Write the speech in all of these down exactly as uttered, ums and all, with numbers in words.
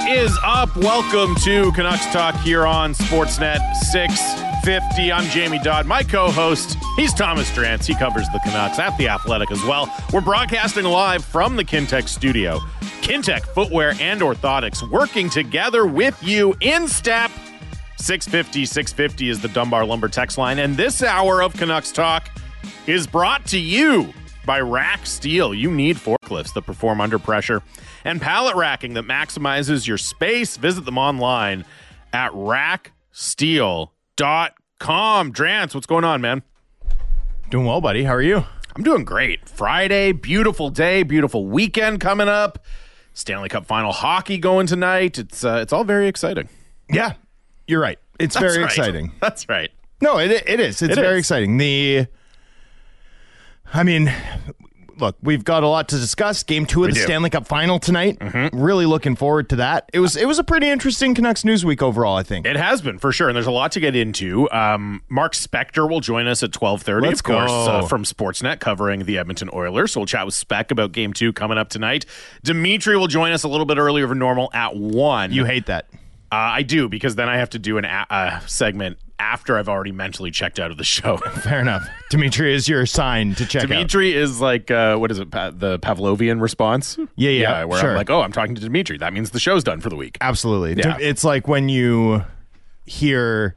is up? Welcome to Canucks Talk here on Sportsnet six fifty. I'm Jamie Dodd. My co-host, he's Thomas Drance. He covers the Canucks at The Athletic as well. We're broadcasting live from the Kintec studio. Kintec Footwear and Orthotics working together with you in step. six fifty, six fifty is the Dunbar Lumber text line. And this hour of Canucks Talk is brought to you by Rack Steel. You need forklifts that perform under pressure and pallet racking that maximizes your space. Visit them online at rack steel dot com. Drance, what's going on, man? Doing well, buddy. How are you? I'm doing great. Friday, beautiful day, beautiful weekend coming up. Stanley Cup final hockey going tonight. It's uh, it's all very exciting. Yeah, you're right. It's That's very right. exciting. That's right. No, it it is. It's It very is. exciting. The, I mean, look, we've got a lot to discuss. Game two of We the do. Stanley Cup final tonight. Really looking forward to that. It was it was a pretty interesting Canucks news week overall, I think. It has been, for sure, and there's a lot to get into. Um, Mark Spector will join us at twelve thirty, Let's of course, go. uh, from Sportsnet, covering the Edmonton Oilers. So we'll chat with Spec about Game two coming up tonight. Dimitri will join us a little bit earlier than normal at one. You hate that. Uh, I do, because then I have to do an a- uh, segment after I've already mentally checked out of the show. Fair enough. Dimitri is your sign to check out. Dimitri is like, uh, what is it, pa- the Pavlovian response? Yeah, yeah, where sure. I'm like, oh, I'm talking to Dimitri. That means the show's done for the week. Absolutely. Yeah. It's like when you hear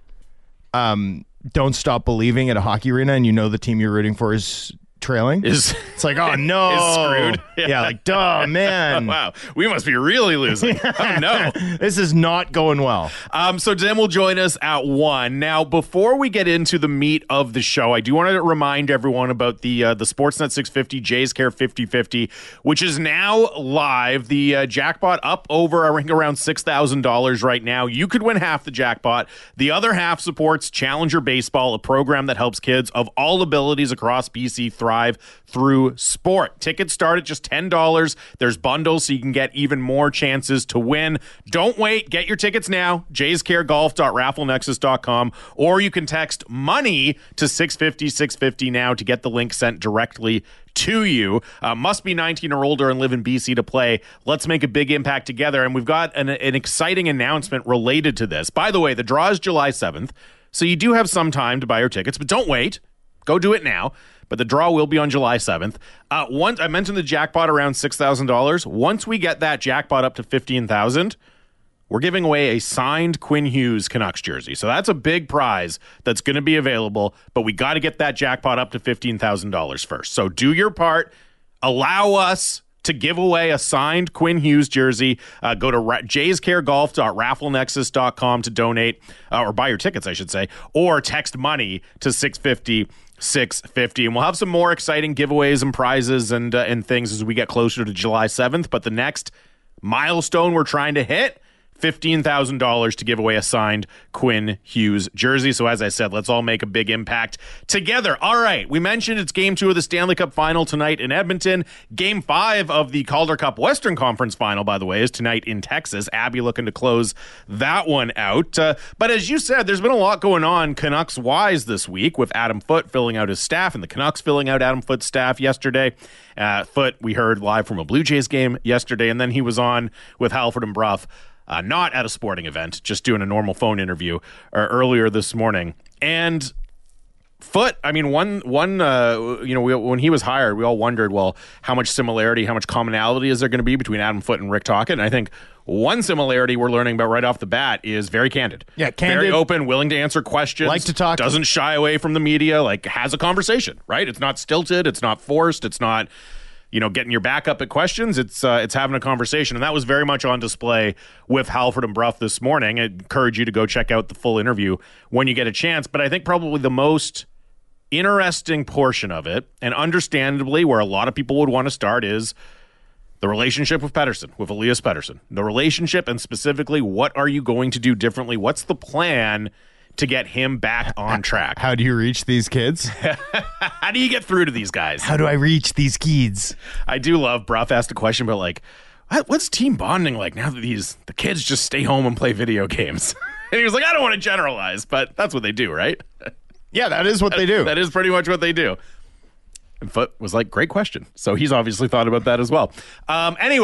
um, Don't Stop Believing at a hockey arena and you know the team you're rooting for is trailing. Is It's like, oh, no. Is screwed. Yeah, like, duh, man. Wow, we must be really losing. Oh, no. This is not going well. Um, so Dim will join us at one. Now, before we get into the meat of the show, I do want to remind everyone about the uh, the Sportsnet six fifty Jays Care fifty fifty, which is now live. The uh, jackpot up over, I think, around six thousand dollars right now. You could win half the jackpot. The other half supports Challenger Baseball, a program that helps kids of all abilities across B C thrive through sport. Tickets start at just ten dollars. There's bundles so you can get even more chances to win. Don't wait. Get your tickets now. jays care golf dot raffle nexus dot com, or you can text money to six fifty, six fifty now to get the link sent directly to you. Uh, must be nineteen or older and live in B C to play. Let's make a big impact together. And we've got an, an exciting announcement related to this. By the way, the draw is July seventh, so you do have some time to buy your tickets, but don't wait. Go do it now. But the draw will be on July seventh. Uh, once I mentioned the jackpot around six thousand dollars. Once we get that jackpot up to fifteen thousand dollars, we're giving away a signed Quinn Hughes Canucks jersey. So that's a big prize that's going to be available, but we got to get that jackpot up to fifteen thousand dollars first. So do your part. Allow us to give away a signed Quinn Hughes jersey. Uh, go to ra- jays care golf dot raffle nexus dot com to donate, uh, or buy your tickets, I should say, or text money to six fifty, six fifty. And we'll have some more exciting giveaways and prizes and, uh, and things as we get closer to July seventh. But the next milestone we're trying to hit, fifteen thousand dollars to give away a signed Quinn Hughes jersey. So as I said, let's all make a big impact together. All right, we mentioned it's game two of the Stanley Cup final tonight in Edmonton. Game five of the Calder Cup Western Conference final, by the way, is tonight in Texas. Abby looking to close that one out. Uh, but as you said, there's been a lot going on Canucks-wise this week, with Adam Foote filling out his staff and the Canucks filling out Adam Foote's staff yesterday. Uh, Foote, we heard live from a Blue Jays game yesterday, and then he was on with Halford and Bruff. Uh, not at a sporting event, just doing a normal phone interview uh, earlier this morning. And Foote, I mean, one, one, uh, you know, we, when he was hired, we all wondered, well, how much similarity, how much commonality is there going to be between Adam Foote and Rick Tocchet? And I think one similarity we're learning about right off the bat is very candid. Yeah, candid. Very open, willing to answer questions. Like to talk. Doesn't shy away from the media, like has a conversation, right? It's not stilted. It's not forced. It's not, you know, getting your back up at questions. It's uh, it's having a conversation. And that was very much on display with Halford and Bruff this morning. I encourage you to go check out the full interview when you get a chance. But I think probably the most interesting portion of it, and understandably where a lot of people would want to start, is the relationship with Pettersson, with Elias Pettersson. The relationship, and specifically, what are you going to do differently? What's the plan to get him back on track? How do you reach these kids? How do you get through to these guys? How do I reach these kids? I do love Bruff asked a question about, like, what- what's team bonding like now that these the kids just stay home and play video games? And he was like, I don't want to generalize, but that's what they do, right? Yeah, that is what they do. That is pretty much what they do. And Foote was like, great question. So he's obviously thought about that as well. Um, anyways,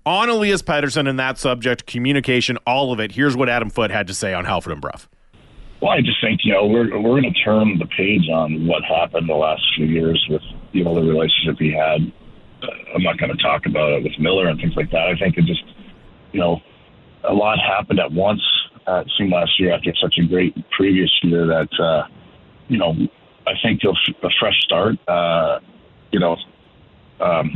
on Elias Pettersson and that subject, communication, all of it. Here's what Adam Foote had to say on Halford and Brough. Well, I just think, you know, we're we're going to turn the page on what happened the last few years with, you know, the relationship he had. Uh, I'm not going to talk about it with Miller and things like that. I think it just, you know, a lot happened at once, uh, it seemed last year after such a great previous year that, uh, you know, I think he'll a fresh start. Uh, you know, um,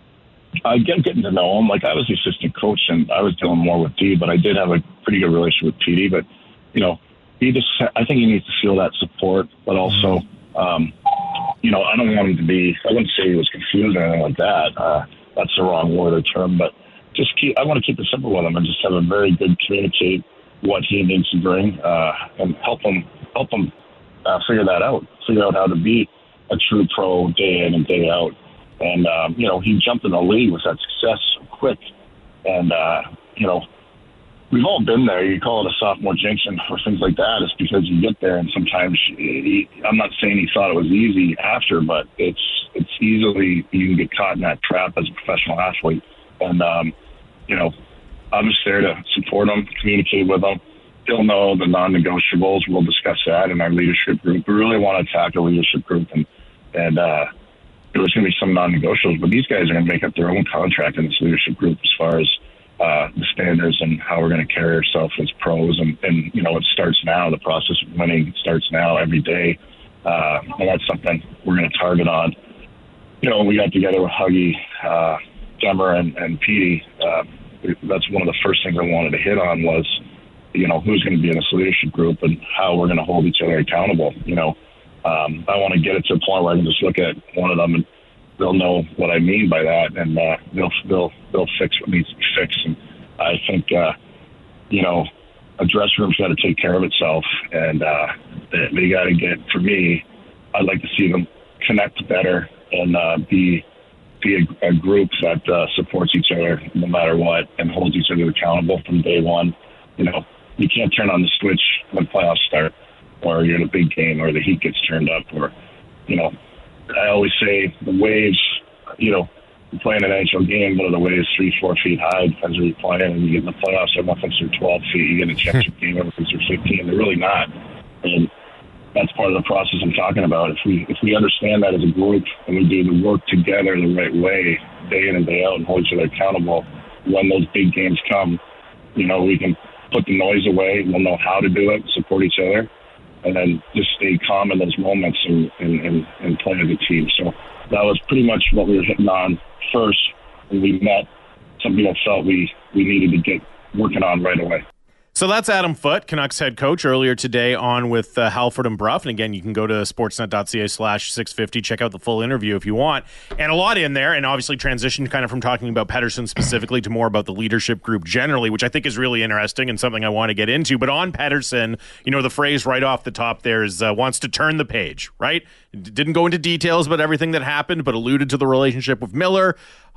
I get getting to know him. Like, I was the assistant coach and I was dealing more with D, but I did have a pretty good relationship with P D. But, you know, he just, I think he needs to feel that support, but also, um, you know, I don't want him to be, I wouldn't say he was confused or anything like that. Uh, that's the wrong word or term, but just keep, I want to keep it simple with him and just have a very good communicate what he needs to bring, uh, and help him, help him uh, figure that out, figure out how to be a true pro day in and day out. And, um, you know, he jumped in the league with that success quick. And, uh, you know, we've all been there. You call it a sophomore jinxing or things like that. It's because you get there and sometimes he, I'm not saying he thought it was easy after, but it's it's easily you can get caught in that trap as a professional athlete. And, um, you know, I'm just there to support him, communicate with him. He'll know the non-negotiables. We'll discuss that in our leadership group. We really want to attack a leadership group, and, and uh, there's going to be some non-negotiables, but these guys are going to make up their own contract in this leadership group as far as Uh, the standards and how we're going to carry ourselves as pros. And, and, you know, it starts now. The process of winning starts now every day. Uh, and that's something we're going to target on. You know, we got together with Huggy, uh, Demmer, and, and Petey. Uh, that's one of the first things I wanted to hit on was, you know, who's going to be in this leadership group and how we're going to hold each other accountable. You know, um, I want to get it to a point where I can just look at one of them and they'll know what I mean by that, and uh, they'll they'll they'll fix what needs to be fixed. And I think uh, you know, a dressing room's got to take care of itself, and uh, they, they got to get. For me, I'd like to see them connect better and uh, be be a, a group that uh, supports each other no matter what and holds each other accountable from day one. You know, you can't turn on the switch when playoffs start, or you're in a big game, or the heat gets turned up, or you know. I always say the waves, you know, you play in an N H L game, one of the waves three, four feet high, depends where you're playing, and you get in the playoffs, everyone thinks they're twelve feet, you get in a championship game, everyone thinks they're fifteen. They're really not. And that's part of the process I'm talking about. If we if we understand that as a group and we do the work together the right way, day in and day out, and hold each other accountable, when those big games come, you know, we can put the noise away, we'll know how to do it, support each other, and then just stay calm in those moments and, and, and, and play as a team. So that was pretty much what we were hitting on first when we met, something I felt we, we needed to get working on right away. So that's Adam Foote, Canucks head coach, earlier today on with uh, Halford and Brough. And again, you can go to sportsnet.ca slash 650, check out the full interview if you want. And a lot in there, and obviously transitioned kind of from talking about Pettersson specifically to more about the leadership group generally, which I think is really interesting and something I want to get into. But on Pettersson, you know, the phrase right off the top there is uh, wants to turn the page, right? Didn't go into details about everything that happened, but alluded to the relationship with Miller.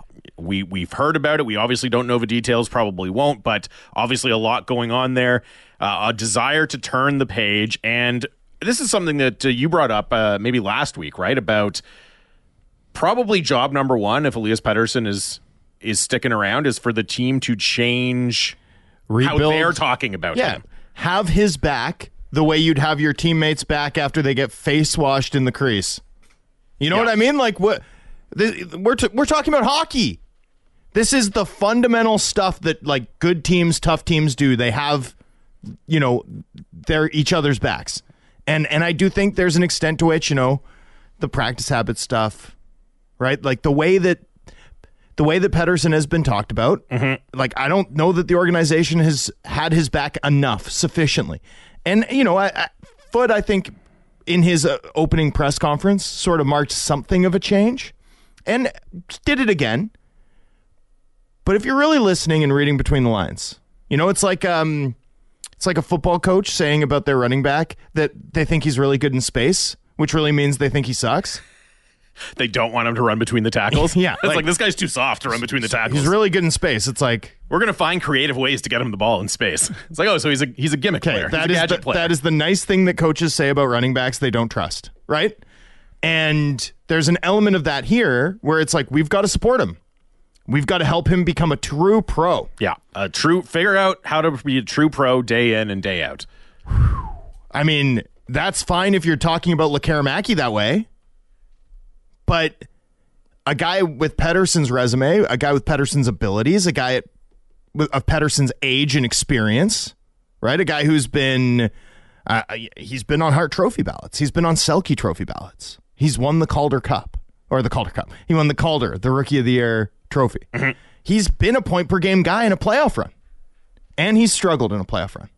We, we've heard about it. We obviously don't know the details, probably won't, but obviously a lot going on there. Uh, a desire to turn the page. And this is something that uh, you brought up uh, maybe last week, right? About probably job number one, if Elias Pettersson is is sticking around, is for the team to change Rebuild. How they're talking about yeah. him. Have his back the way you'd have your teammates back after they get face washed in the crease. You know yeah. what I mean? Like what... We're t- we're talking about hockey. This is the fundamental stuff that like good teams, tough teams do. They have, you know, their each other's backs, and and I do think there's an extent to which, you know, the practice habit stuff, right? Like the way that the way that Pettersson has been talked about. Mm-hmm. Like I don't know that the organization has had his back enough sufficiently, and you know, I, I, Foote, I think in his uh, opening press conference sort of marked something of a change. And did it again. But if you're really listening and reading between the lines, you know, it's like um, it's like a football coach saying about their running back that they think he's really good in space, which really means they think he sucks. They don't want him to run between the tackles. yeah. It's like, like, this guy's too soft to run between the tackles. He's really good in space. It's like... We're going to find creative ways to get him the ball in space. It's like, oh, so he's a he's a gimmick player. He's that a is gadget the, player. That is the nice thing that coaches say about running backs they don't trust, right? And there's an element of that here where it's like, we've got to support him. We've got to help him become a true pro. Yeah, a true figure out how to be a true pro day in and day out. I mean, that's fine if you're talking about Lekaramaki that way. But a guy with Pettersson's resume, a guy with Pettersson's abilities, a guy of Pettersson's age and experience, right? A guy who's been, uh, he's been on Hart Trophy ballots. He's been on Selke Trophy ballots. He's won the Calder Cup, or the Calder Cup. He won the Calder, the Rookie of the Year trophy. Mm-hmm. He's been a point per game guy in a playoff run, and he's struggled in a playoff run.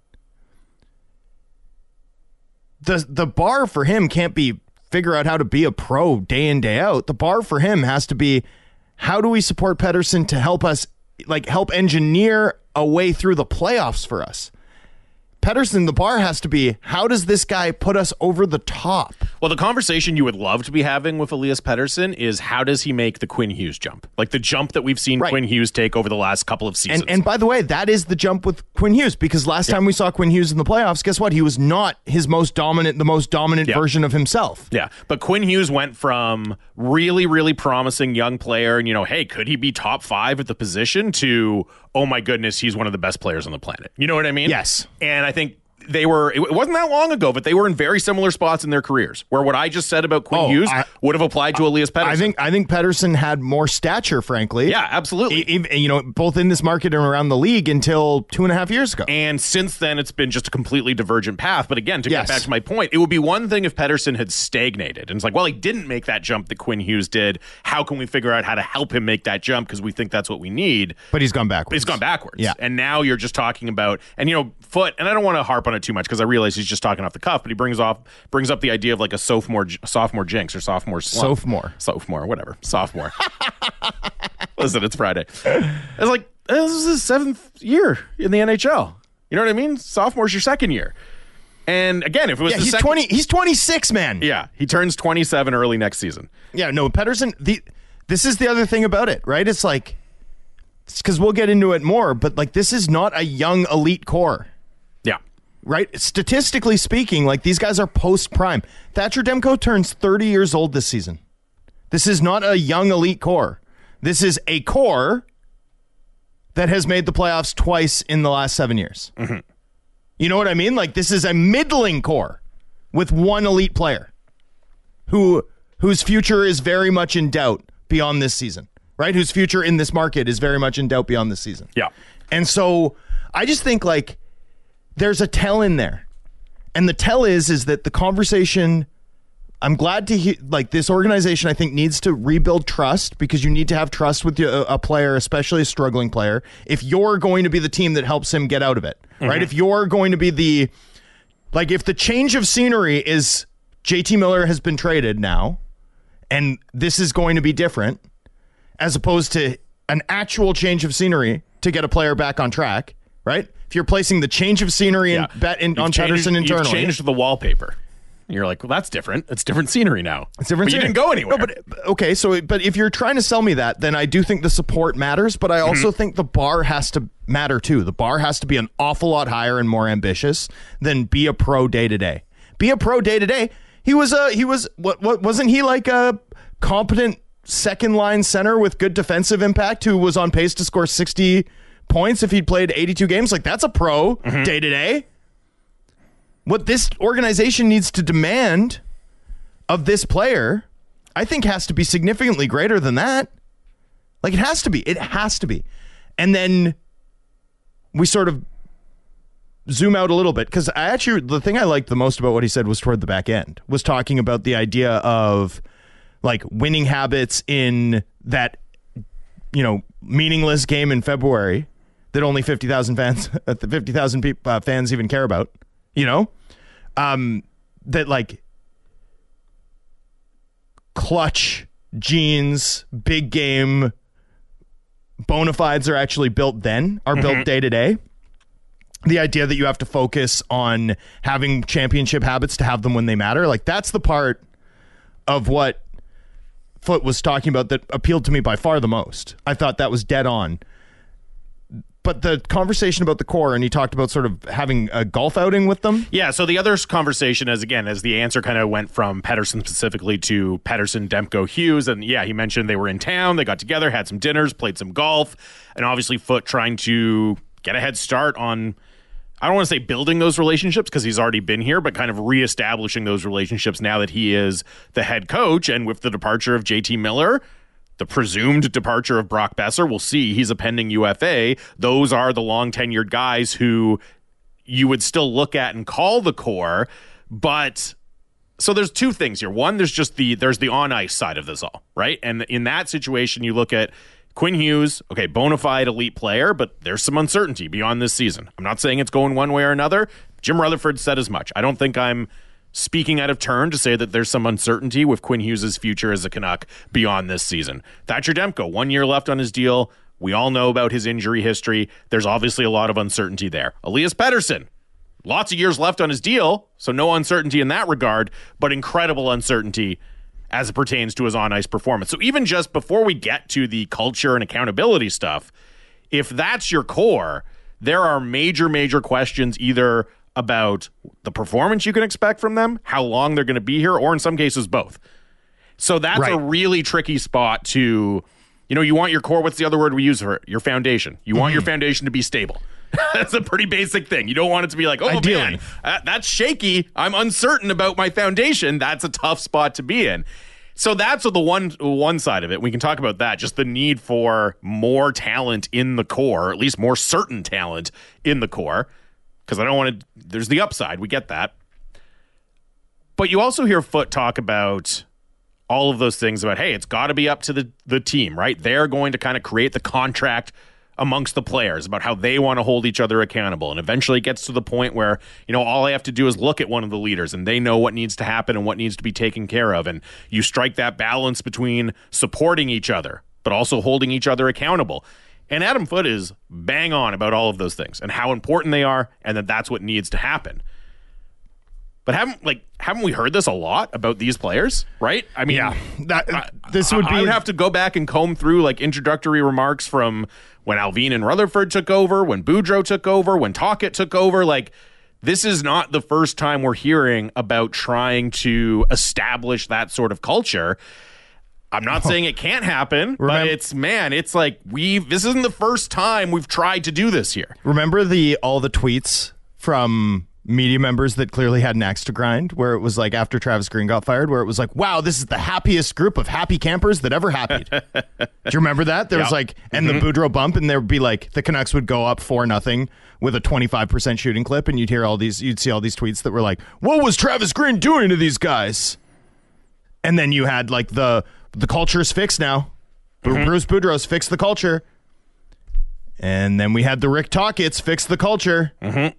The, the bar for him can't be figure out how to be a pro day in, day out. The bar for him has to be, how do we support Pettersson to help us, like help engineer a way through the playoffs for us? Pettersson, the bar has to be, how does this guy put us over the top? Well, the conversation you would love to be having with Elias Pettersson is, how does he make the Quinn Hughes jump? Like the jump that we've seen right. Quinn Hughes take over the last couple of seasons. And, and by the way, that is the jump with Quinn Hughes, because last yeah. time we saw Quinn Hughes in the playoffs, guess what? He was not his most dominant, the most dominant yeah. version of himself. Yeah, but Quinn Hughes went from really, really promising young player, and, you know, hey, could he be top five at the position, to, oh my goodness, he's one of the best players on the planet. You know what I mean? Yes. And I think they were, it wasn't that long ago, but they were in very similar spots in their careers, where what I just said about Quinn oh, Hughes I, would have applied to Elias Pettersson. I think I think Pettersson had more stature, frankly. Yeah, absolutely. E- you know, both in this market and around the league until two and a half years ago. And since then, it's been just a completely divergent path. But again, to yes. get back to my point, it would be one thing if Pettersson had stagnated. And it's like, well, he didn't make that jump that Quinn Hughes did. How can we figure out how to help him make that jump? Because we think that's what we need. But he's gone backwards. But he's gone backwards. Yeah. And now you're just talking about, and you know, Foote, and I don't want to harp on it too much because I realize he's just talking off the cuff, but he brings off brings up the idea of like a sophomore sophomore jinx or sophomore slump. Sophomore. Sophomore, whatever. Sophomore. Listen, it's Friday. It's like, this is his seventh year in the N H L. You know what I mean? Sophomore's your second year. And again, if it was yeah, the he's second, twenty, he's twenty-six, man. Yeah, he turns twenty-seven early next season. Yeah, no, Pettersson, the this is the other thing about it, right? It's like, it's because we'll get into it more, but like, this is not a young elite core. Yeah. Right? Statistically speaking, like, these guys are post-prime. Thatcher Demko turns thirty years old this season. This is not a young elite core. This is a core that has made the playoffs twice in the last seven years. Mm-hmm. You know what I mean? Like, this is a middling core with one elite player who whose future is very much in doubt beyond this season, right? Whose future in this market is very much in doubt beyond this season. Yeah. And so I just think, like, there's a tell in there. And the tell is, is that the conversation, I'm glad to hear, like, this organization, I think, needs to rebuild trust, because you need to have trust with a, a player, especially a struggling player, if you're going to be the team that helps him get out of it, mm-hmm. right? If you're going to be the, like, if the change of scenery is J T Miller has been traded now, and this is going to be different, as opposed to an actual change of scenery to get a player back on track, right? If you're placing the change of scenery yeah. and bet in, on changed, Pettersson internally, you've changed the wallpaper. You're like, well, that's different. It's different scenery now. It's different. But scenery. You didn't go anywhere. No, but okay, so but if you're trying to sell me that, then I do think the support matters. But I also mm-hmm. think the bar has to matter too. The bar has to be an awful lot higher and more ambitious than be a pro day to day. Be a pro day to day. He was a he was what what wasn't he like a competent second line center with good defensive impact who was on pace to score sixty points if he'd played eighty-two games? Like, that's a pro mm-hmm. day to day. What this organization needs to demand of this player, I think, has to be significantly greater than that. Like, it has to be. It has to be. And then we sort of zoom out a little bit, because I actually, the thing I liked the most about what he said was toward the back end, was talking about the idea of, like, winning habits in that, you know, meaningless game in February that only fifty thousand fans, fifty thousand people, uh, fans even care about, you know, um, that, like, clutch genes, big game bona fides are actually built then, are mm-hmm. built day to day. The idea that you have to focus on having championship habits to have them when they matter, like, that's the part of what Foote was talking about that appealed to me by far the most. I thought that was dead on. but the conversation about the core, and he talked about sort of having a golf outing with them. Yeah, so the other conversation is, again, as the answer kind of went from Pettersson specifically to Pettersson, Demko, Hughes, and yeah, he mentioned they were in town, they got together, had some dinners, played some golf, and obviously Foote trying to get a head start on, I don't want to say building those relationships because he's already been here, but kind of reestablishing those relationships now that he is the head coach, and with the departure of J T Miller, the presumed departure of Brock Besser, we'll see, he's a pending U F A. Those are the long-tenured guys who you would still look at and call the core. But so there's two things here. One, there's just the there's the on-ice side of this all, right? And in that situation, you look at Quinn Hughes, okay, bona fide elite player, but there's some uncertainty beyond this season. I'm not saying it's going one way or another. Jim Rutherford said as much. I don't think I'm speaking out of turn to say that there's some uncertainty with Quinn Hughes' future as a Canuck beyond this season. Thatcher Demko, one year left on his deal. We all know about his injury history. There's obviously a lot of uncertainty there. Elias Pettersson, lots of years left on his deal, so no uncertainty in that regard, but incredible uncertainty as it pertains to his on-ice performance. So even just before we get to the culture and accountability stuff, if that's your core, there are major, major questions either about the performance you can expect from them, how long they're going to be here, or in some cases both. So that's right. A really tricky spot to, you know, you want your core, what's the other word we use for it? Your foundation. You want mm-hmm. your foundation to be stable. That's a pretty basic thing. You don't want it to be like, oh Ideally. man, uh, that's shaky. I'm uncertain about my foundation. That's a tough spot to be in. So that's the one one side of it. We can talk about that, just the need for more talent in the core, or at least more certain talent in the core. Because I don't want to, there's the upside. We get that. But you also hear Foote talk about all of those things about, hey, it's got to be up to the, the team, right? They're going to kind of create the contract amongst the players about how they want to hold each other accountable. And eventually it gets to the point where, you know, all I have to do is look at one of the leaders and they know what needs to happen and what needs to be taken care of. And you strike that balance between supporting each other, but also holding each other accountable. And Adam Foote is bang on about all of those things and how important they are, and that that's what needs to happen. But haven't like haven't we heard this a lot about these players, right? I mean, yeah, that, I, this would I, be. I would have to go back and comb through like introductory remarks from when Alvin and Rutherford took over, when Boudreau took over, when Tocchet took over. Like, this is not the first time we're hearing about trying to establish that sort of culture. I'm not saying it can't happen, Remember, but it's, man, it's like we've, this isn't the first time we've tried to do this here. Remember the all the tweets from media members that clearly had an axe to grind, where it was like after Travis Green got fired, where it was like, wow, this is the happiest group of happy campers that ever happied. Do you remember that? There yep. was like, and mm-hmm. the Boudreau bump, and there would be like, the Canucks would go up four nothing with a twenty-five percent shooting clip, and you'd hear all these, you'd see all these tweets that were like, what was Travis Green doing to these guys? And then you had like the, the culture's fixed now. Mm-hmm. Bruce Boudreau's fixed the culture. And then we had the Rick Tocchet's fix the culture. Mm-hmm.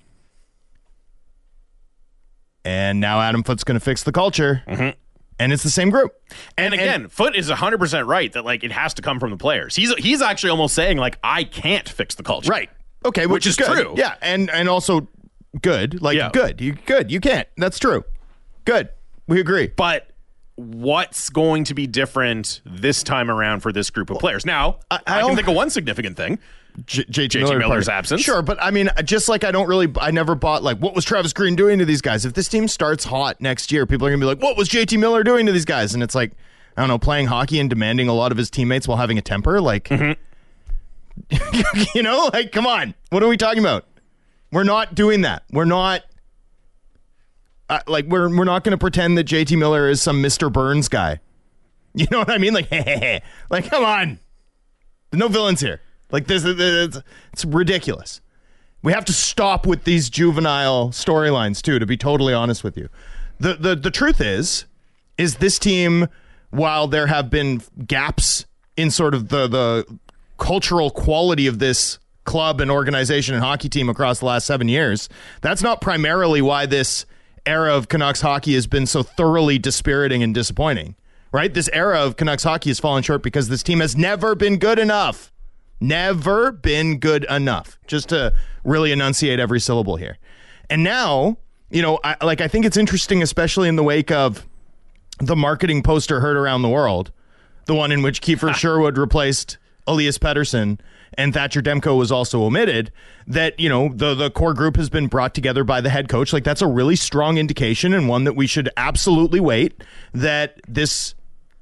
And now Adam Foote's going to fix the culture. Mm-hmm. And it's the same group. And, and again, and, Foote is one hundred percent right that like it has to come from the players. He's he's actually almost saying like, I can't fix the culture. Right. Okay, which, which is, is true. Yeah, and and also good. Like yeah. good. You good. You can't. That's true. Good. We agree. But what's going to be different this time around for this group of players? Now, I, I, I can think of one significant thing. J- J T Miller Miller's part. absence. Sure, but I mean, just like I don't really, I never bought like, what was Travis Green doing to these guys? If this team starts hot next year, people are going to be like, what was J T Miller doing to these guys? And it's like, I don't know, playing hockey and demanding a lot of his teammates while having a temper. Like, mm-hmm. you know, like, come on. What are we talking about? We're not doing that. We're not. Uh, like we're we're not going to pretend that J T Miller is some Mister Burns guy. You know what I mean? Like, hey, hey, hey. Like, come on. There's no villains here. Like this, it's, it's ridiculous. We have to stop with these juvenile storylines too. To be totally honest with you, the the the truth is, is this team, while there have been gaps in sort of the the cultural quality of this club and organization and hockey team across the last seven years, that's not primarily why this era of Canucks hockey has been so thoroughly dispiriting and disappointing, right? This era of Canucks hockey has fallen short because this team has never been good enough. Never been good enough. Just to really enunciate every syllable here. And now, you know, I, like I think it's interesting, especially in the wake of the marketing poster heard around the world, the one in which Kiefer Sherwood replaced Elias Pettersson and Thatcher Demko was also omitted, that, you know, the, the core group has been brought together by the head coach. Like, that's a really strong indication, and one that we should absolutely wait, that this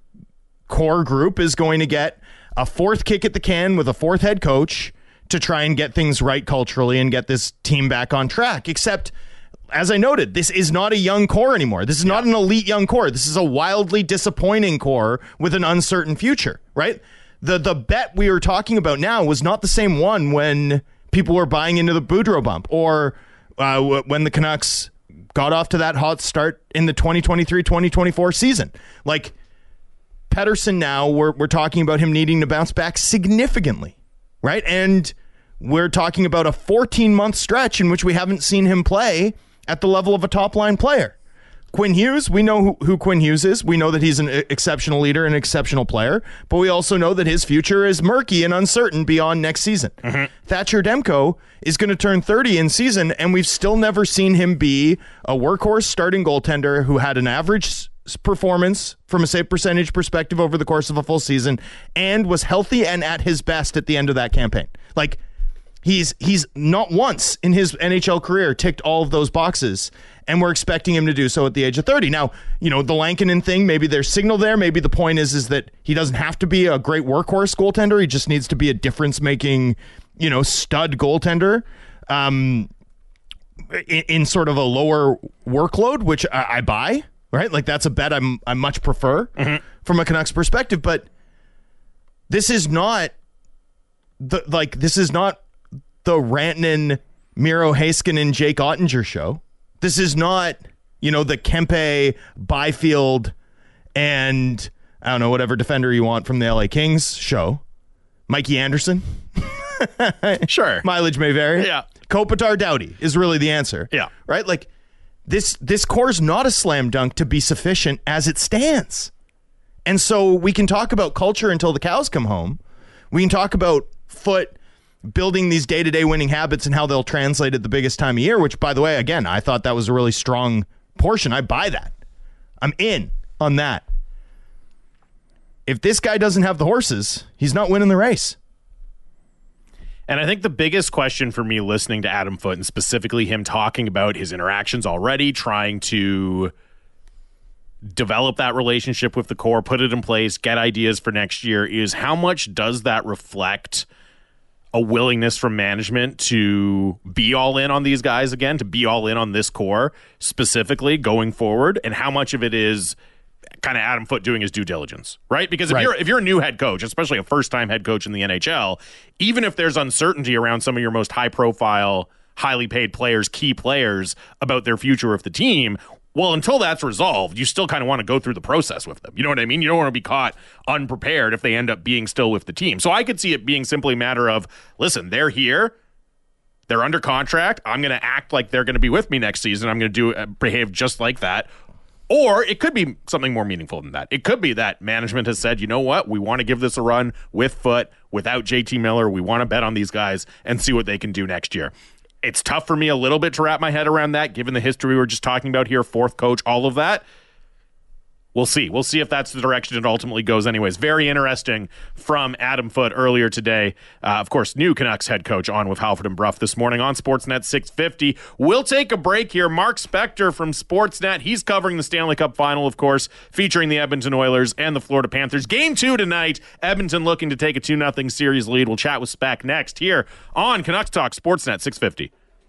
core group is going to get a fourth kick at the can with a fourth head coach to try and get things right culturally and get this team back on track. Except, as I noted, this is not a young core anymore. This is not an elite young core. This is a wildly disappointing core with an uncertain future, right? The the bet we were talking about now was not the same one when people were buying into the Boudreau bump, or uh, w- when the Canucks got off to that hot start in the twenty twenty-three twenty twenty-four season. Like, Pettersson now, we're, we're talking about him needing to bounce back significantly, right? And we're talking about a fourteen-month stretch in which we haven't seen him play at the level of a top-line player. Quinn Hughes, we know who, who Quinn Hughes is. We know that he's an exceptional leader and an exceptional player, but we also know that his future is murky and uncertain beyond next season. Mm-hmm. Thatcher Demko is going to turn thirty in season, and we've still never seen him be a workhorse starting goaltender who had an average performance from a save percentage perspective over the course of a full season and was healthy and at his best at the end of that campaign. Like, he's he's not once in his N H L career ticked all of those boxes, and we're expecting him to do so at the age of thirty. Now, you know, the Lankinen thing, maybe there's signal there. Maybe the point is is that he doesn't have to be a great workhorse goaltender. He just needs to be a difference-making, you know, stud goaltender um, in, in sort of a lower workload, which I, I buy. Right? Like, that's a bet I'm, I much prefer mm-hmm. from a Canucks perspective, but this is not the, like, this is not the Rantanen, Miro Heiskanen, Jake Ottinger show. This is not, you know, the Kempe, Byfield, and I don't know, whatever defender you want from the L A Kings show. Mikey Anderson. Sure. Mileage may vary. Yeah. Kopitar Doughty is really the answer. Yeah. Right? Like, This this core is not a slam dunk to be sufficient as it stands. And so we can talk about culture until the cows come home. We can talk about Foote building these day-to-day winning habits and how they'll translate at the biggest time of year, which, by the way, again, I thought that was a really strong portion. I buy that. I'm in on that. If this guy doesn't have the horses, he's not winning the race. And I think the biggest question for me listening to Adam Foote, and specifically him talking about his interactions already, trying to develop that relationship with the core, put it in place, get ideas for next year, is how much does that reflect a willingness from management to be all in on these guys again, to be all in on this core specifically going forward, and how much of it is kind of Adam Foote doing his due diligence, right? Because if right. you're if you're a new head coach, especially a first-time head coach in the N H L, even if there's uncertainty around some of your most high-profile, highly paid players, key players about their future with the team, well, until that's resolved, you still kind of want to go through the process with them. You know what I mean? You don't want to be caught unprepared if they end up being still with the team. So I could see it being simply a matter of, listen, they're here. They're under contract. I'm going to act like they're going to be with me next season. I'm going to do uh, behave just like that. Or it could be something more meaningful than that. It could be that management has said, you know what? We want to give this a run with Foote, without J T Miller. We want to bet on these guys and see what they can do next year. It's tough for me a little bit to wrap my head around that, given the history we were just talking about here, fourth coach, all of that. We'll see. We'll see if that's the direction it ultimately goes anyways. Very interesting from Adam Foote earlier today. Uh, of course, new Canucks head coach on with Halford and Bruff this morning on Sportsnet six fifty. We'll take a break here. Mark Spector from Sportsnet. He's covering the Stanley Cup Final, of course, featuring the Edmonton Oilers and the Florida Panthers. Game two tonight. Edmonton looking to take a two nothing series lead. We'll chat with Spec next here on Canucks Talk Sportsnet six fifty.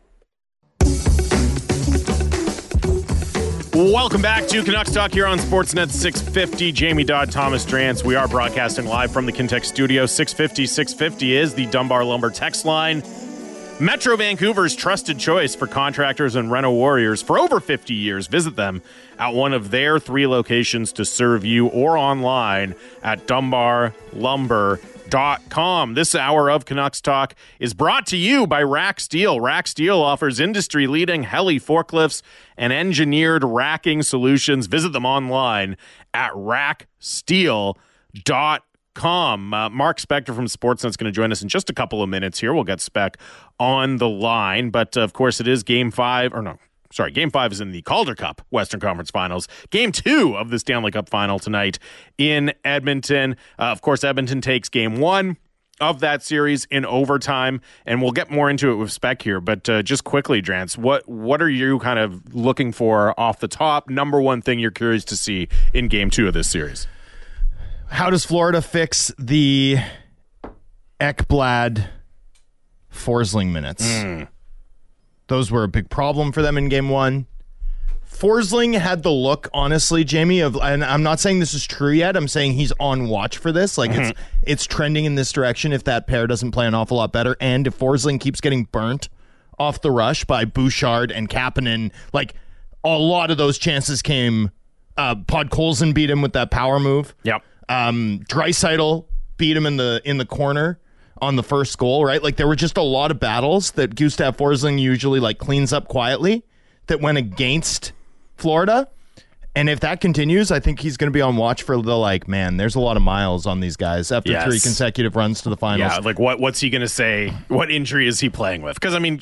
Welcome back to Canucks Talk here on Sportsnet six fifty. Jamie Dodd, Thomas Drance. We are broadcasting live from the Kintex studio. six fifty, six fifty is the Dunbar Lumber text line. Metro Vancouver's trusted choice for contractors and reno warriors for over fifty years. Visit them at one of their three locations to serve you, or online at dunbar lumber dot com. This hour of Canucks Talk is brought to you by Rack Steel. Rack Steel offers industry-leading heli forklifts and engineered racking solutions. Visit them online at rack steel dot com. Uh, Mark Spector from Sportsnet is going to join us in just a couple of minutes here. We'll get Spec on the line, but uh, of course it is game five, or no, Sorry, Game five is in the Calder Cup Western Conference Finals. Game two of the Stanley Cup Final tonight in Edmonton. Uh, of course, Edmonton takes Game one. of that series in overtime, and we'll get more into it with Spec here. But uh, just quickly, Drance, what what are you kind of looking for off the top? Number one thing you're curious to see in Game Two of this series? How does Florida fix the Ekblad Forsling minutes? Mm. Those were a big problem for them in Game One. Forsling had the look, honestly, Jamie, of, and I'm not saying this is true yet. I'm saying he's on watch for this. Like, mm-hmm. it's it's trending in this direction if that pair doesn't play an awful lot better. And if Forsling keeps getting burnt off the rush by Bouchard and Kapanen, like, a lot of those chances came. Uh, Podkolzin beat him with that power move. Yep. Um, Draisaitl beat him in the in the corner on the first goal, right? Like, there were just a lot of battles that Gustav Forsling usually, like, cleans up quietly that went against Florida. And if that continues, I think he's going to be on watch for the, like, man, there's a lot of miles on these guys after yes. three consecutive runs to the finals. Yeah, like, what what's he going to say? What injury is he playing with? Because, I mean,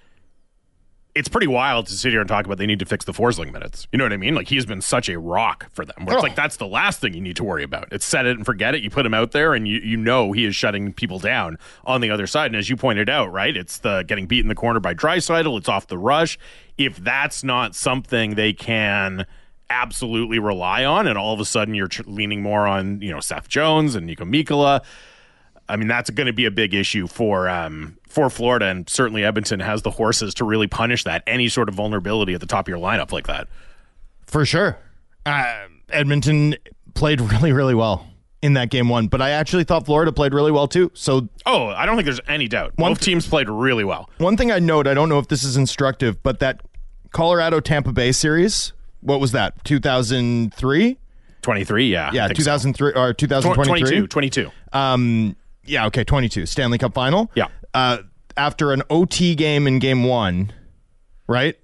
it's pretty wild to sit here and talk about they need to fix the Forsling minutes. You know what I mean? Like, he's been such a rock for them. Where it's oh. like, that's the last thing you need to worry about. It's set it and forget it. You put him out there, and you, you know he is shutting people down on the other side. And as you pointed out, right, it's the getting beat in the corner by Draisaitl. It's off the rush. If that's not something they can absolutely rely on, and all of a sudden you're tr- leaning more on, you know, Seth Jones and Nico Mikkola, I mean, that's going to be a big issue for um, for Florida, and certainly Edmonton has the horses to really punish that, any sort of vulnerability at the top of your lineup like that. For sure. Uh, Edmonton played really, really well in that game one, but I actually thought Florida played really well too. So, oh, I don't think there's any doubt. One Both th- teams played really well. One thing I note, I don't know if this is instructive, but that Colorado-Tampa Bay series, what was that, two thousand three? twenty-three, yeah. Yeah, two thousand three so. Or two thousand twenty-three? twenty-two, twenty-two. Um, yeah, okay, twenty-two. Stanley Cup final. Yeah. Uh, after an O T game in game one, right,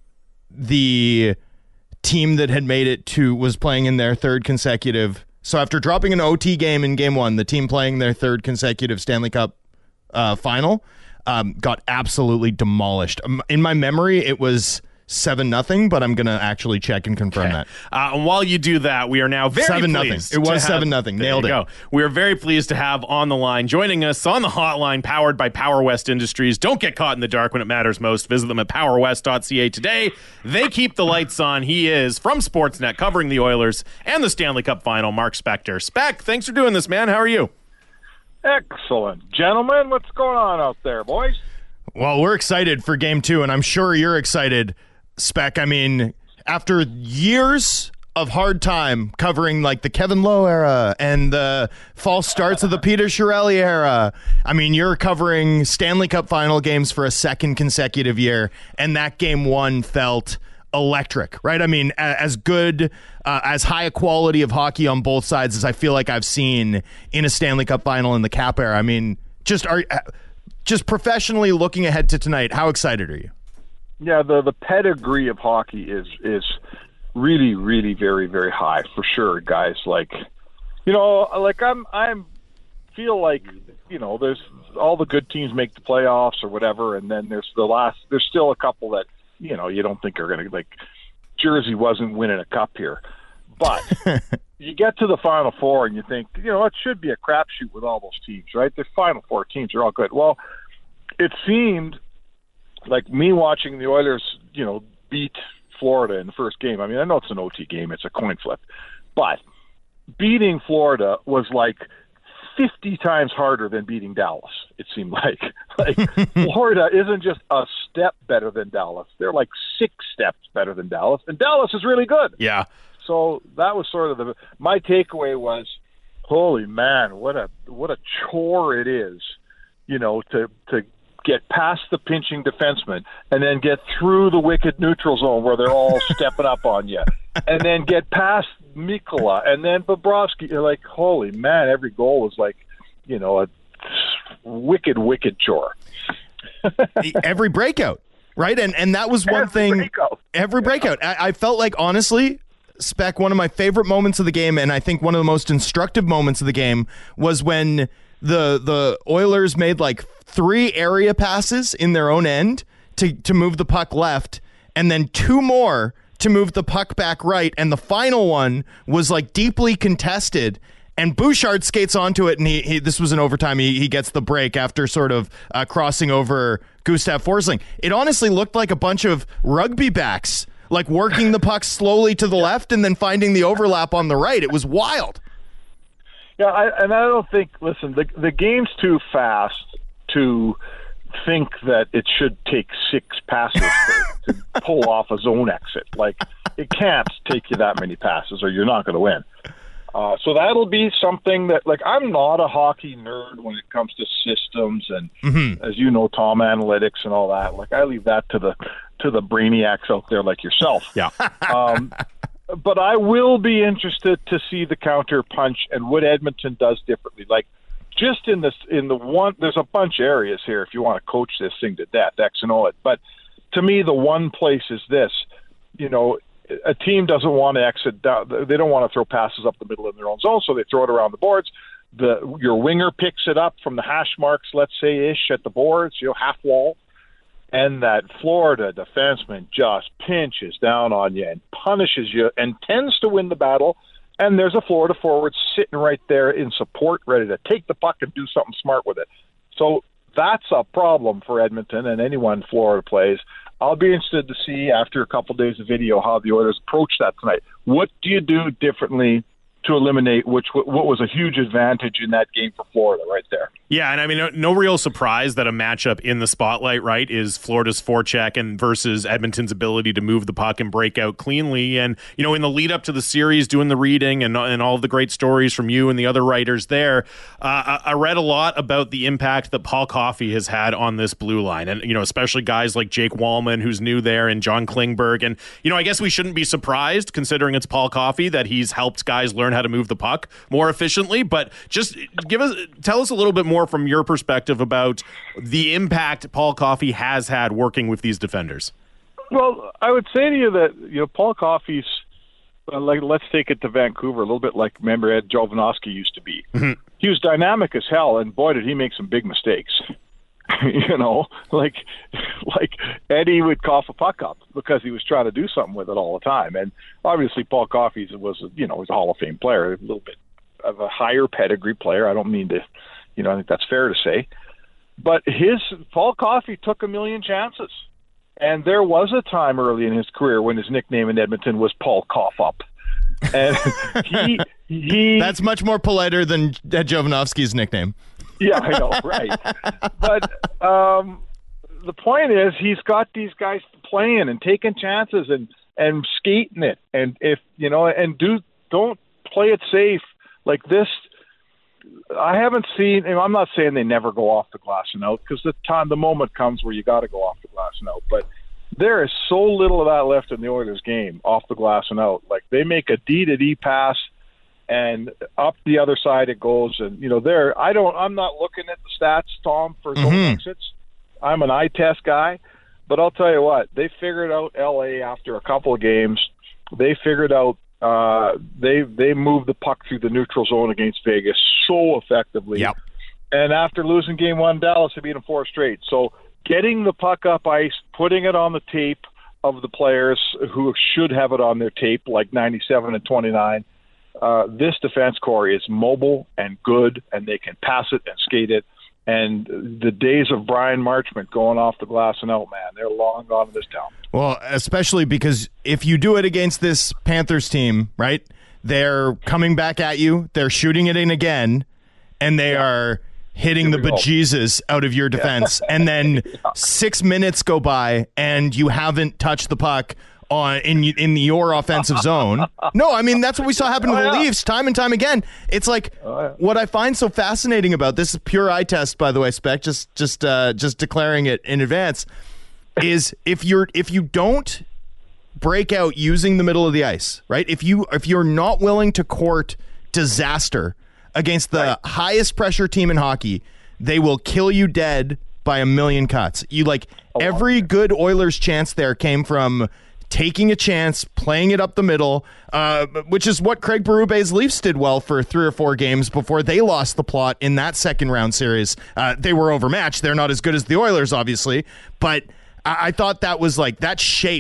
the team that had made it to was playing in their third consecutive. So after dropping an O T game in game one, the team playing their third consecutive Stanley Cup uh, final um, got absolutely demolished. Um, in my memory, it was seven nothing, but I'm going to actually check and confirm okay. that. Uh, and while you do that, we are now very seven pleased. Nothing. It was have, seven nothing. Nailed it. Go. We are very pleased to have on the line, joining us on the hotline, powered by Power West Industries. Don't get caught in the dark when it matters most. Visit them at power west dot c a today. They keep the lights on. He is from Sportsnet, covering the Oilers and the Stanley Cup final, Mark Spector. Spec, thanks for doing this, man. How are you? Excellent. Gentlemen, what's going on out there, boys? Well, we're excited for game two, and I'm sure you're excited, Spec. I mean, after years of hard time covering like the Kevin Lowe era and the false starts of the Peter Chiarelli era, I mean, you're covering Stanley Cup final games for a second consecutive year, and that game one felt electric, right? I mean, as good, uh, as high a quality of hockey on both sides as I feel like I've seen in a Stanley Cup final in the Cap era. I mean, just are just professionally looking ahead to tonight, how excited are you? Yeah, the the pedigree of hockey is is really, really very, very high for sure, guys. Like, you know, like I'm I'm feel like, you know, there's all the good teams make the playoffs or whatever, and then there's the last there's still a couple that, you know, you don't think are going to, like, Jersey wasn't winning a cup here. But you get to the Final Four and you think, you know, it should be a crapshoot with all those teams, right? The Final Four teams are all good. Well, it seemed like me watching the Oilers, you know, beat Florida in the first game. I mean, I know it's an O T game. It's a coin flip. But beating Florida was like fifty times harder than beating Dallas, it seemed like. Like, Florida isn't just a step better than Dallas. They're like six steps better than Dallas. And Dallas is really good. Yeah. So that was sort of the – my takeaway was, holy man, what a what a chore it is, you know, to to – get past the pinching defenseman and then get through the wicked neutral zone where they're all stepping up on you, and then get past Mikkola and then Bobrovsky. You're like, holy man, every goal was like, you know, a wicked, wicked chore. Every breakout, right? And and that was one every thing. Breakout. Every breakout. I, I felt like, honestly, Spec, one of my favorite moments of the game, and I think one of the most instructive moments of the game, was when the the Oilers made like three area passes in their own end to, to move the puck left, and then two more to move the puck back right, and the final one was like deeply contested, And Bouchard skates onto it, and he, he this was an overtime. He, he gets the break after sort of uh, crossing over Gustav Forsling. It honestly looked like a bunch of rugby backs, like working the puck slowly to the left and then finding the overlap on the right. It was wild. Yeah, I, and I don't think, listen, the, the game's too fast to think that it should take six passes to, to pull off a zone exit. Like, it can't take you that many passes or you're not going to win. Uh, so that'll be something that, like, I'm not a hockey nerd when it comes to systems and, mm-hmm. as you know, Tom, analytics and all that. Like, I leave that to the to the brainiacs out there like yourself. Yeah. um, but I will be interested to see the counter punch and what Edmonton does differently. Like, just in this, in the one, there's a bunch of areas here if you want to coach this thing to death, X and O it. But to me, the one place is this, you know, a team doesn't want to exit down. They don't want to throw passes up the middle in their own zone, so they throw it around the boards. The your winger picks it up from the hash marks, let's say ish at the boards, you know, half wall, and that Florida defenseman just pinches down on you and punishes you and tends to win the battle. And there's a Florida forward sitting right there in support, ready to take the puck and do something smart with it. So that's a problem for Edmonton and anyone Florida plays. I'll be interested to see after a couple days of video how the Oilers approach that tonight. What do you do differently to eliminate which what was a huge advantage in that game for Florida right there? Yeah, and I mean, no, no real surprise that a matchup in the spotlight, right, is Florida's forecheck and versus Edmonton's ability to move the puck and break out cleanly. And, you know, in the lead up to the series, doing the reading and, and all of the great stories from you and the other writers there, uh, I, I read a lot about the impact that Paul Coffey has had on this blue line. And, you know, especially guys like Jake Wallman, who's new there, and John Klingberg. And, you know, I guess we shouldn't be surprised, considering it's Paul Coffey, that he's helped guys learn how to move the puck more efficiently. But just give us, tell us a little bit more from your perspective about the impact Paul Coffey has had working with these defenders. Well, I would say to you that, you know, Paul Coffey's, uh, like, let's take it to Vancouver, a little bit like, remember, Ed Jovanovski used to be. Mm-hmm. He was dynamic as hell, and boy, did he make some big mistakes. you know, like, like Eddie would cough a puck up because he was trying to do something with it all the time. And obviously Paul Coffey was, you know, was a Hall of Fame player, a little bit of a higher pedigree player. I don't mean to, you know, I think that's fair to say. But his Paul Coffey took a million chances. And there was a time early in his career when his nickname in Edmonton was Paul Cough Up. And he he That's much more politer than Ed Jovanovski's nickname. Yeah, I know, right. But um, the point is he's got these guys playing and taking chances and, and skating it. And if, you know, and do don't play it safe like this. I haven't seen, I'm not saying they never go off the glass and out, because the time, the moment comes where you got to go off the glass and out. But there is so little of that left in the Oilers game, off the glass and out. Like, they make a D to D pass, and up the other side it goes. And, you know, there, I don't, I'm not looking at the stats, Tom, for zone mm-hmm. exits. I'm an eye test guy. But I'll tell you what, they figured out L A after a couple of games. They figured out Uh, they they moved the puck through the neutral zone against Vegas so effectively. Yep. And after losing game one, Dallas had beat them four straight. So getting the puck up ice, putting it on the tape of the players who should have it on their tape, like ninety-seven and twenty-nine, uh, this defense core is mobile and good, and they can pass it and skate it. And the days of Brian Marchment going off the glass and out, man, they're long gone in this town. Well, especially because if you do it against this Panthers team, right, they're coming back at you, they're shooting it in again, and they yeah. are hitting the bejesus out of your defense. Yeah. And then yeah. six minutes go by, and you haven't touched the puck on in in your offensive zone. No, I mean, that's what we saw happen to oh, the yeah. Leafs time and time again. It's like oh, yeah. what I find so fascinating about this is pure eye test, by the way, Spec, just just uh, just declaring it in advance, is if you're if you don't break out using the middle of the ice, right? If you if you're not willing to court disaster against the right. highest pressure team in hockey, they will kill you dead by a million cuts. You like oh, every wow. good Oilers chance there came from taking a chance, playing it up the middle, uh, which is what Craig Berube's Leafs did well for three or four games before they lost the plot in that second round series. Uh, they were overmatched. They're not as good as the Oilers, obviously, but I, I thought that was like, that shaped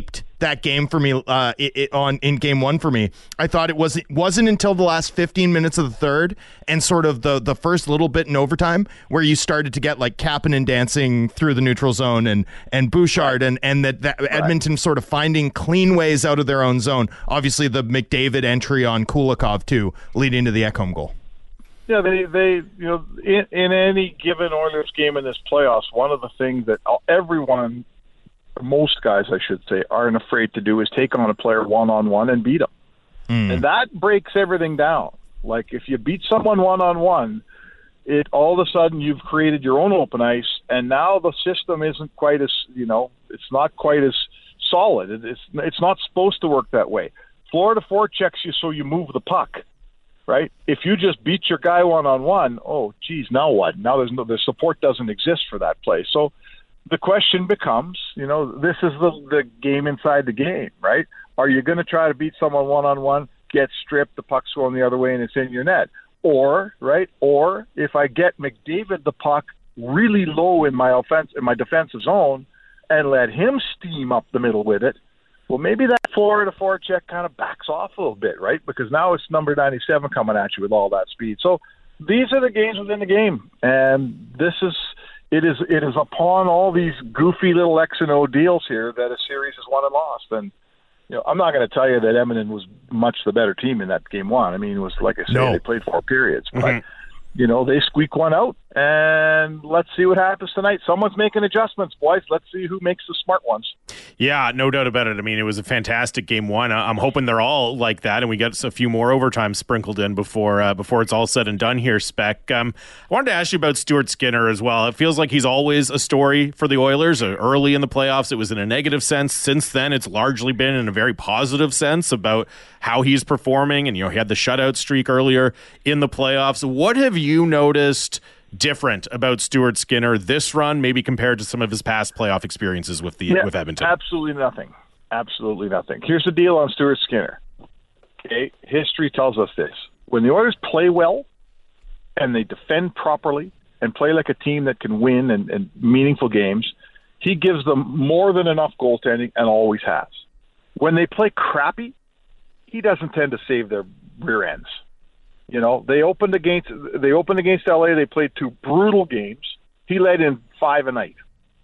that game for me uh, it, it, on in game one for me. I thought it was, it wasn't until the last fifteen minutes of the third and sort of the, the first little bit in overtime where you started to get like Kapanen dancing through the neutral zone and, and Bouchard right. and, and that, that right. Edmonton sort of finding clean ways out of their own zone. Obviously the McDavid entry on Kulikov too, leading to the Ekholm goal. Yeah, they, they you know, in, in any given Oilers game in this playoffs, one of the things that everyone, most guys, I should say, aren't afraid to do is take on a player one-on-one and beat them. Mm. And that breaks everything down. Like, if you beat someone one-on-one, it all of a sudden you've created your own open ice, and now the system isn't quite as, you know, it's not quite as solid. It, it's, it's not supposed to work that way. Florida forechecks you so you move the puck. Right? If you just beat your guy one-on-one, oh, geez, now what? Now there's no, the support doesn't exist for that play. So the question becomes, you know, this is the, the game inside the game, right? Are you going to try to beat someone one-on-one, get stripped, the puck's going the other way, and it's in your net? Or, right, or if I get McDavid the puck really low in my offense, in my defensive zone and let him steam up the middle with it, well, maybe that Florida forecheck kind of backs off a little bit, right? Because now it's number ninety-seven coming at you with all that speed. So these are the games within the game, and this is it is it is upon all these goofy little X and O deals here that a series is won and lost. And you know, I'm not going to tell you that Edmonton was much the better team in that game one. I mean, it was like I said, no. They played four periods, but. Mm-hmm. You know, they squeak one out, and let's see what happens tonight. Someone's making adjustments, boys. Let's see who makes the smart ones. Yeah, no doubt about it. I mean, it was a fantastic game one. I'm hoping they're all like that, and we get a few more overtime sprinkled in before uh, before it's all said and done here, Spec. Um, I wanted to ask you about Stuart Skinner as well. It feels like he's always a story for the Oilers. Uh, early in the playoffs, it was in a negative sense. Since then, it's largely been in a very positive sense about how he's performing. And, you know, he had the shutout streak earlier in the playoffs. What have you noticed different about Stuart Skinner this run, maybe compared to some of his past playoff experiences with the yeah, with Edmonton? Absolutely nothing. Absolutely nothing. Here's the deal on Stuart Skinner. Okay, history tells us this: when the Oilers play well and they defend properly and play like a team that can win and, and meaningful games, he gives them more than enough goaltending and always has. When they play crappy, he doesn't tend to save their rear ends. You know, they opened against they opened against L A. They played two brutal games. He led in five a night,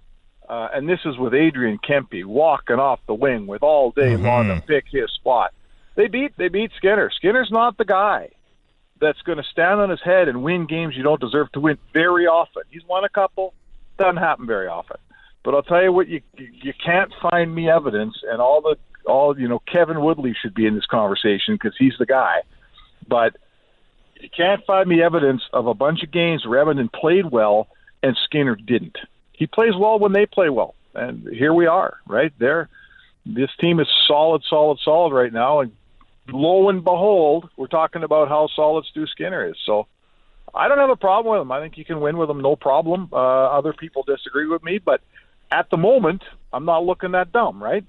uh, and this is with Adrian Kempe walking off the wing with all day mm-hmm. long to pick his spot. They beat they beat Skinner. Skinner's not the guy that's going to stand on his head and win games you don't deserve to win very often. He's won a couple, doesn't happen very often. But I'll tell you what, you you can't find me evidence, and all the all you know Kevin Woodley should be in this conversation because he's the guy, but. You can't find me evidence of a bunch of games where Edmonton played well and Skinner didn't. He plays well when they play well, and here we are, right there. This team is solid, solid, solid right now, and lo and behold, we're talking about how solid Stu Skinner is. So I don't have a problem with him. I think you can win with him, no problem. Uh, other people disagree with me, but at the moment, I'm not looking that dumb, right?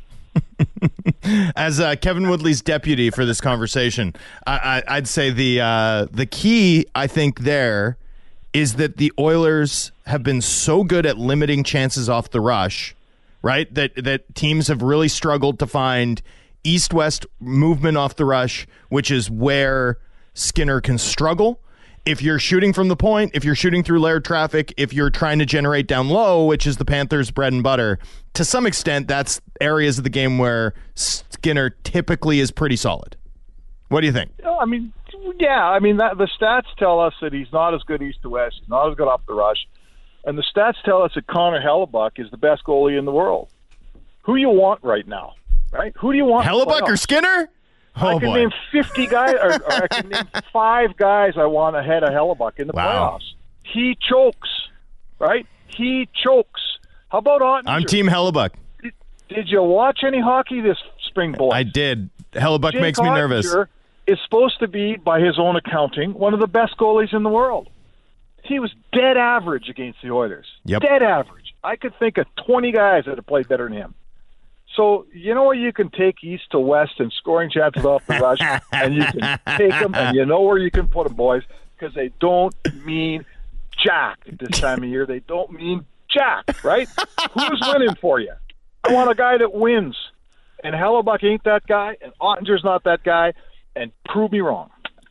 As uh, Kevin Woodley's deputy for this conversation, I, I, I'd say the uh, the key, I think, there is that the Oilers have been so good at limiting chances off the rush, right? That that teams have really struggled to find east-west movement off the rush, which is where Skinner can struggle. If you're shooting from the point, if you're shooting through layered traffic, if you're trying to generate down low, which is the Panthers' bread and butter, to some extent, that's areas of the game where Skinner typically is pretty solid. What do you think? I mean, yeah, I mean, that, the stats tell us that he's not as good east to west, he's not as good off the rush, and the stats tell us that Connor Hellebuyck is the best goalie in the world. Who you want right now, right? Who do you want? Hellebuyck or Skinner? Oh, I can boy. name fifty guys, or, or I can name five guys I want ahead of Hellebuyck in the wow. playoffs. He chokes, right? He chokes. How about Ottinger? I'm Team Hellebuyck. Did, did you watch any hockey this spring, boys? I did. Hellebuyck Jake makes me Ottinger nervous. Is supposed to be, by his own accounting, one of the best goalies in the world. He was dead average against the Oilers. Yep. Dead average. I could think of twenty guys that have played better than him. So, you know where you can take east to west and scoring chances off the rush, and you can take them, and you know where you can put them, boys, because they don't mean jack at this time of year. They don't mean jack, right? Who's winning for you? I want a guy that wins. And Hellebuck ain't that guy, and Ottinger's not that guy, and prove me wrong.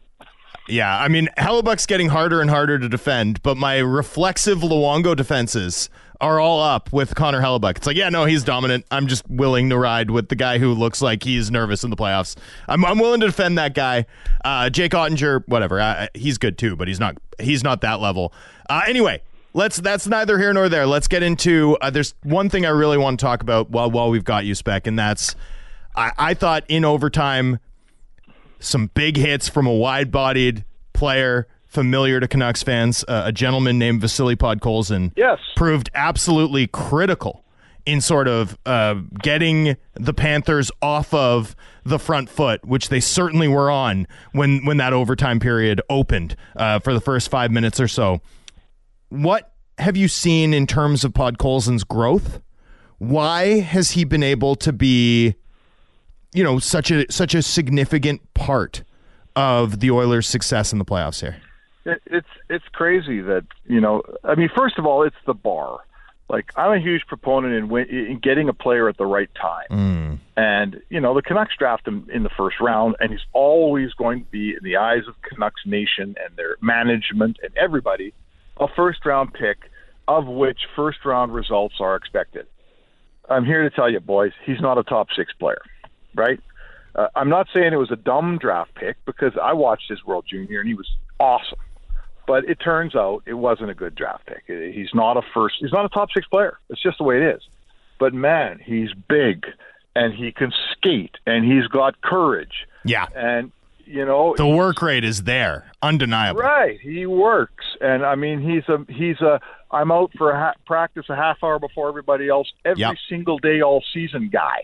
Yeah, I mean, Hellebuck's getting harder and harder to defend, but my reflexive Luongo defenses are all up with Connor Hellebuck. It's like, yeah, no, he's dominant. I'm just willing to ride with the guy who looks like he's nervous in the playoffs. I'm, I'm willing to defend that guy. Uh, Jake Ottinger, whatever, uh, he's good too, but he's not he's not that level. Uh, anyway. Let's. That's neither here nor there. Let's get into. Uh, there's one thing I really want to talk about while while we've got you, Spec, and that's. I, I thought in overtime, some big hits from a wide-bodied player familiar to Canucks fans, uh, a gentleman named Vasily Podkolzin. Yes, proved absolutely critical in sort of uh, getting the Panthers off of the front foot, which they certainly were on when when that overtime period opened uh, for the first five minutes or so. What have you seen in terms of Podkolzin's growth? Why has he been able to be, you know, such a such a significant part of the Oilers' success in the playoffs here? It, it's it's crazy that, you know, I mean, first of all, it's the bar. Like, I'm a huge proponent in, win, in getting a player at the right time. Mm. And, you know, the Canucks draft him in the first round, and he's always going to be, in the eyes of Canucks Nation and their management and everybody, a first-round pick, of which first-round results are expected. I'm here to tell you, boys, he's not a top six player, right? Uh, I'm not saying it was a dumb draft pick, because I watched his World Junior, and he was awesome. But it turns out it wasn't a good draft pick. He's not a first. He's not a top six player. It's just the way it is. But, man, he's big, and he can skate, and he's got courage. Yeah. And you know, the work rate is there, undeniable. Right, he works, and I mean, he's a he's a. I'm out for a ha- practice a half hour before everybody else every yep. single day, all season guy.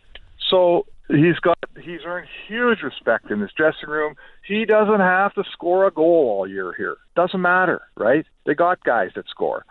So he's got he's earned huge respect in this dressing room. He doesn't have to score a goal all year here. Doesn't matter, right? They got guys that score.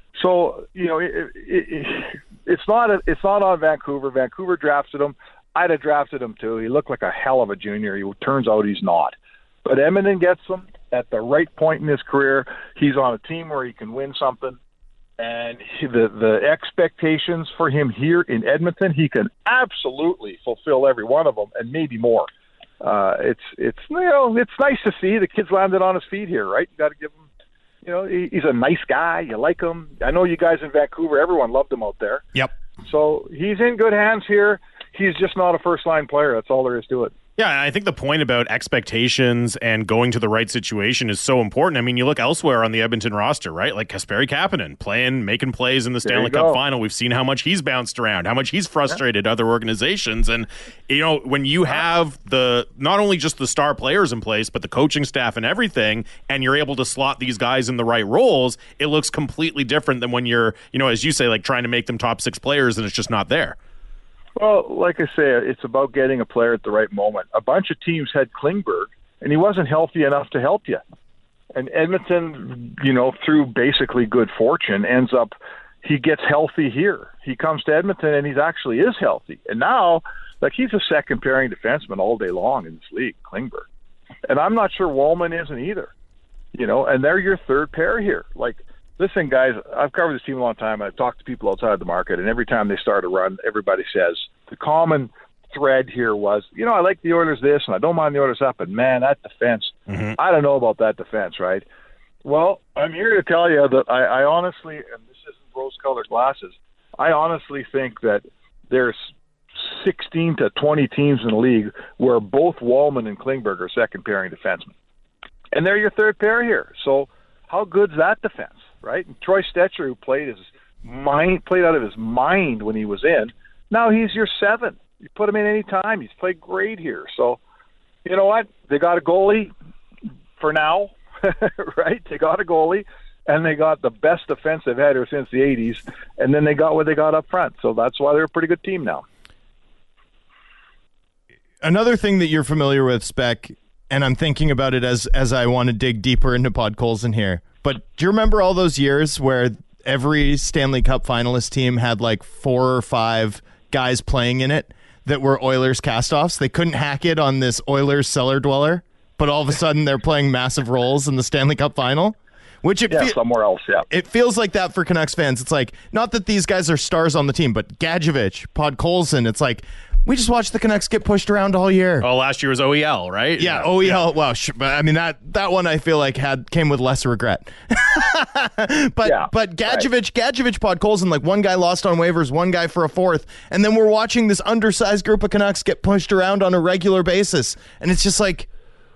So you know, it, it, it, it's not a, it's not on Vancouver. Vancouver drafted him. I'd have drafted him too. He looked like a hell of a junior. He turns out he's not. But Edmonton gets him at the right point in his career. He's on a team where he can win something. And he, the the expectations for him here in Edmonton, he can absolutely fulfill every one of them, and maybe more. Uh, it's it's you know it's nice to see the kid's landed on his feet here, right? You got to give him. You know, he, he's a nice guy. You like him. I know you guys in Vancouver. Everyone loved him out there. Yep. So he's in good hands here. He's just not a first-line player. That's all there is to it. Yeah, I think the point about expectations and going to the right situation is so important. I mean, you look elsewhere on the Edmonton roster, right? Like Kasperi Kapanen playing, making plays in the Stanley Cup final. We've seen how much he's bounced around, how much he's frustrated yeah. other organizations. And, you know, when you have the not only just the star players in place, but the coaching staff and everything, and you're able to slot these guys in the right roles, it looks completely different than when you're, you know, as you say, like trying to make them top six players and it's just not there. Well, like I say, it's about getting a player at the right moment. A bunch of teams had Klingberg, and he wasn't healthy enough to help you. And Edmonton, you know, through basically good fortune, ends up, he gets healthy here. He comes to Edmonton, and he actually is healthy. And now, like, he's a second-pairing defenseman all day long in this league, Klingberg. And I'm not sure Wallman isn't either. You know, and they're your third pair here. Like, listen, guys, I've covered this team a long time. I've talked to people outside the market, and every time they start a run, everybody says the common thread here was, you know, I like the Oilers this, and I don't mind the Oilers that, but, man, that defense, mm-hmm. I don't know about that defense, right? Well, I'm here to tell you that I, I honestly, and this isn't rose-colored glasses, I honestly think that there's sixteen to twenty teams in the league where both Wallman and Klingberg are second-pairing defensemen. And they're your third pair here. So how good's that defense? Right, and Troy Stetcher, who played his mind, played out of his mind when he was in. Now he's your seven. You put him in any time. He's played great here. So, you know what? They got a goalie for now, right? They got a goalie, and they got the best defense they've had here since the eighties. And then they got what they got up front. So that's why they're a pretty good team now. Another thing that you're familiar with, Spec, and I'm thinking about it as as I want to dig deeper into Podkolzin here. But do you remember all those years where every Stanley Cup finalist team had like four or five guys playing in it that were Oilers castoffs? They couldn't hack it on this Oilers cellar dweller, but all of a sudden they're playing massive roles in the Stanley Cup final. Which it yeah, fe- somewhere else, yeah. It feels like that for Canucks fans. It's like, not that these guys are stars on the team, but Gadjevich, Podkolzin, it's like, We just watched the Canucks get pushed around all year. Oh, last year was O E L, right? Yeah, O E L. Yeah. Well, sh- but I mean that that one I feel like had came with less regret. but Yeah, but Gadjevich, right. Gadjevich, Podkolzin, like one guy lost on waivers, one guy for a fourth, and then we're watching this undersized group of Canucks get pushed around on a regular basis, and it's just like,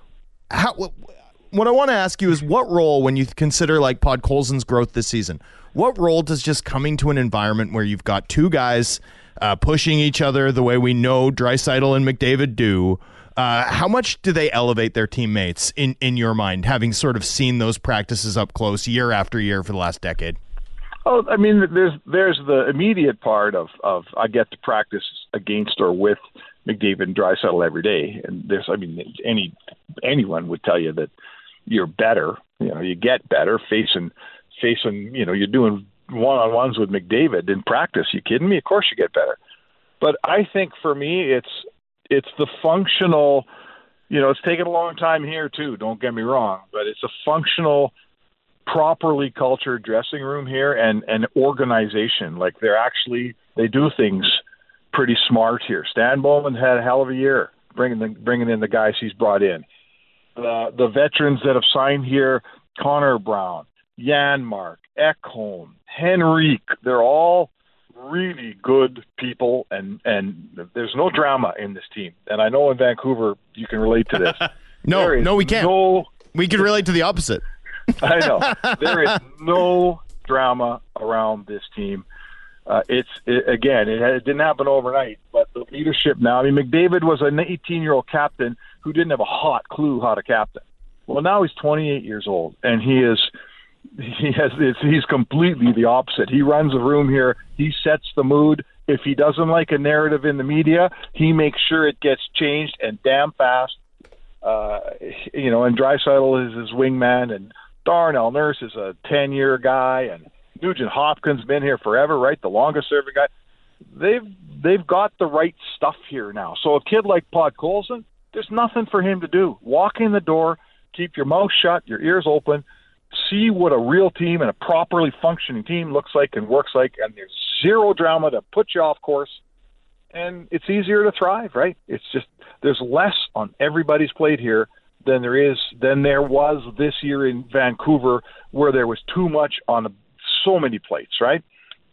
how? What I want to ask you is, what role, when you consider like Podkolzin's growth this season, what role does just coming to an environment where you've got two guys Uh, pushing each other the way we know Draisaitl and McDavid do, uh, how much do they elevate their teammates in, in your mind, having sort of seen those practices up close year after year for the last decade? Oh, I mean, there's there's the immediate part of, of I get to practice against or with McDavid and Draisaitl every day, and there's I mean any anyone would tell you that you're better, you know, you get better facing facing you know you're doing one-on-ones with McDavid in practice. You kidding me? Of course you get better. But I think for me, it's it's the functional, you know, it's taken a long time here too, don't get me wrong, but it's a functional, properly cultured dressing room here and, and organization. Like they're actually, they do things pretty smart here. Stan Bowman had a hell of a year bringing the, bringing in the guys he's brought in. Uh, the veterans that have signed here, Connor Brown, Janmark, Ekholm, Henrique, they're all really good people, and, and there's no drama in this team. And I know in Vancouver you can relate to this. no, no, we can't. No, we can relate to the opposite. I know. There is no drama around this team. Uh, it's it, again, it, it didn't happen overnight, but the leadership now. I mean, McDavid was an eighteen-year-old captain who didn't have a hot clue how to captain. Well, now he's twenty-eight years old, and he is he has it's, he's completely the opposite. He runs the room here. He sets the mood. If he doesn't like a narrative in the media, he makes sure it gets changed, and damn fast. Uh, you know, and Draisaitl is his wingman, and Darnell Nurse is a ten-year guy, and Nugent Hopkins been here forever, right? The longest-serving guy. They've they've got the right stuff here now. So a kid like Podkolzin, there's nothing for him to do. Walk in the door, keep your mouth shut, your ears open, see what a real team and a properly functioning team looks like and works like, and there's zero drama to put you off course, and it's easier to thrive, right? It's just there's less on everybody's plate here than there is than there was this year in Vancouver, where there was too much on so many plates, right?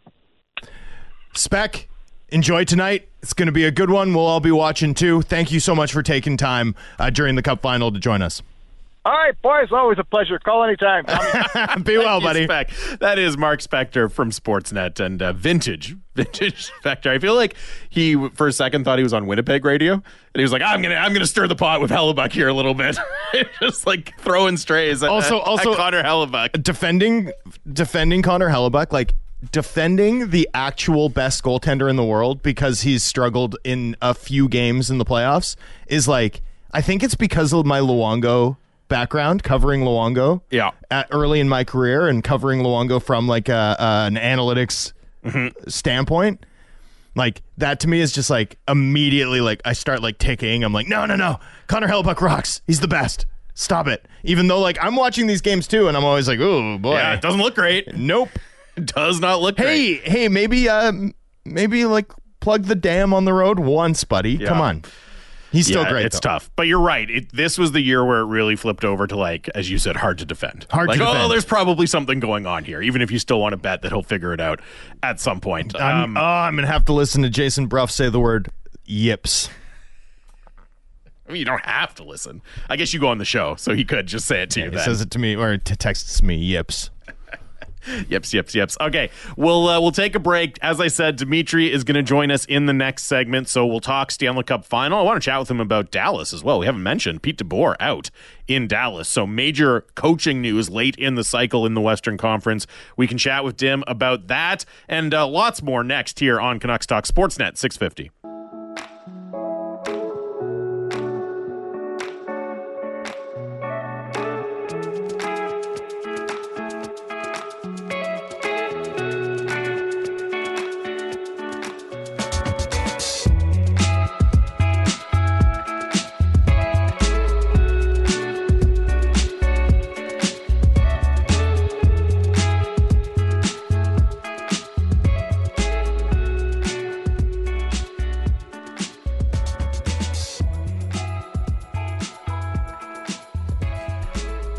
Spec, enjoy tonight. It's going to be a good one. We'll all be watching too. Thank you so much for taking time uh, during the Cup final to join us. All right, boys, always a pleasure. Call anytime. Be well, buddy. Spec. That is Mark Spector from Sportsnet and uh, vintage, vintage Spector. I feel like he, for a second, thought he was on Winnipeg radio, and he was like, "I'm gonna, I'm gonna stir the pot with Hellebuck here a little bit," just like throwing strays. At, also, at, also at Connor Hellebuck, defending, defending Connor Hellebuck, like defending the actual best goaltender in the world because he's struggled in a few games in the playoffs is like, I think it's because of my Luongo background, covering Luongo yeah. at early in my career and covering Luongo from like a, a, an analytics mm-hmm. standpoint. Like that to me is just like immediately like I start like ticking. I'm like, no, no, no. Connor Hellebuck rocks. He's the best. Stop it. Even though like I'm watching these games too and I'm always like, oh boy. Yeah, it doesn't look great. Nope. It does not look hey, great. Hey, hey, maybe uh maybe like plug the dam on the road once, buddy. Yeah. Come on. He's still yeah, great. It's though. tough. But you're right. It, this was the year where it really flipped over to, like, as you said, hard to defend. Hard like, to defend. Oh, there's probably something going on here, even if you still want to bet that he'll figure it out at some point. I'm, Um, oh, I'm going to have to listen to Jason Bruff say the word yips. I mean, you don't have to listen. I guess you go on the show, so he could just say it to Yeah, you he then. says it to me, or t- texts me yips. Yips, yips, yips. Okay, we'll uh, we'll take a break. As I said, Dimitri is going to join us in the next segment, so we'll talk Stanley Cup final. I want to chat with him about Dallas as well. We haven't mentioned Pete DeBoer out in Dallas, so major coaching news late in the cycle in the Western Conference. We can chat with Dim about that and uh, lots more next here on Canucks Talk Sportsnet six fifty.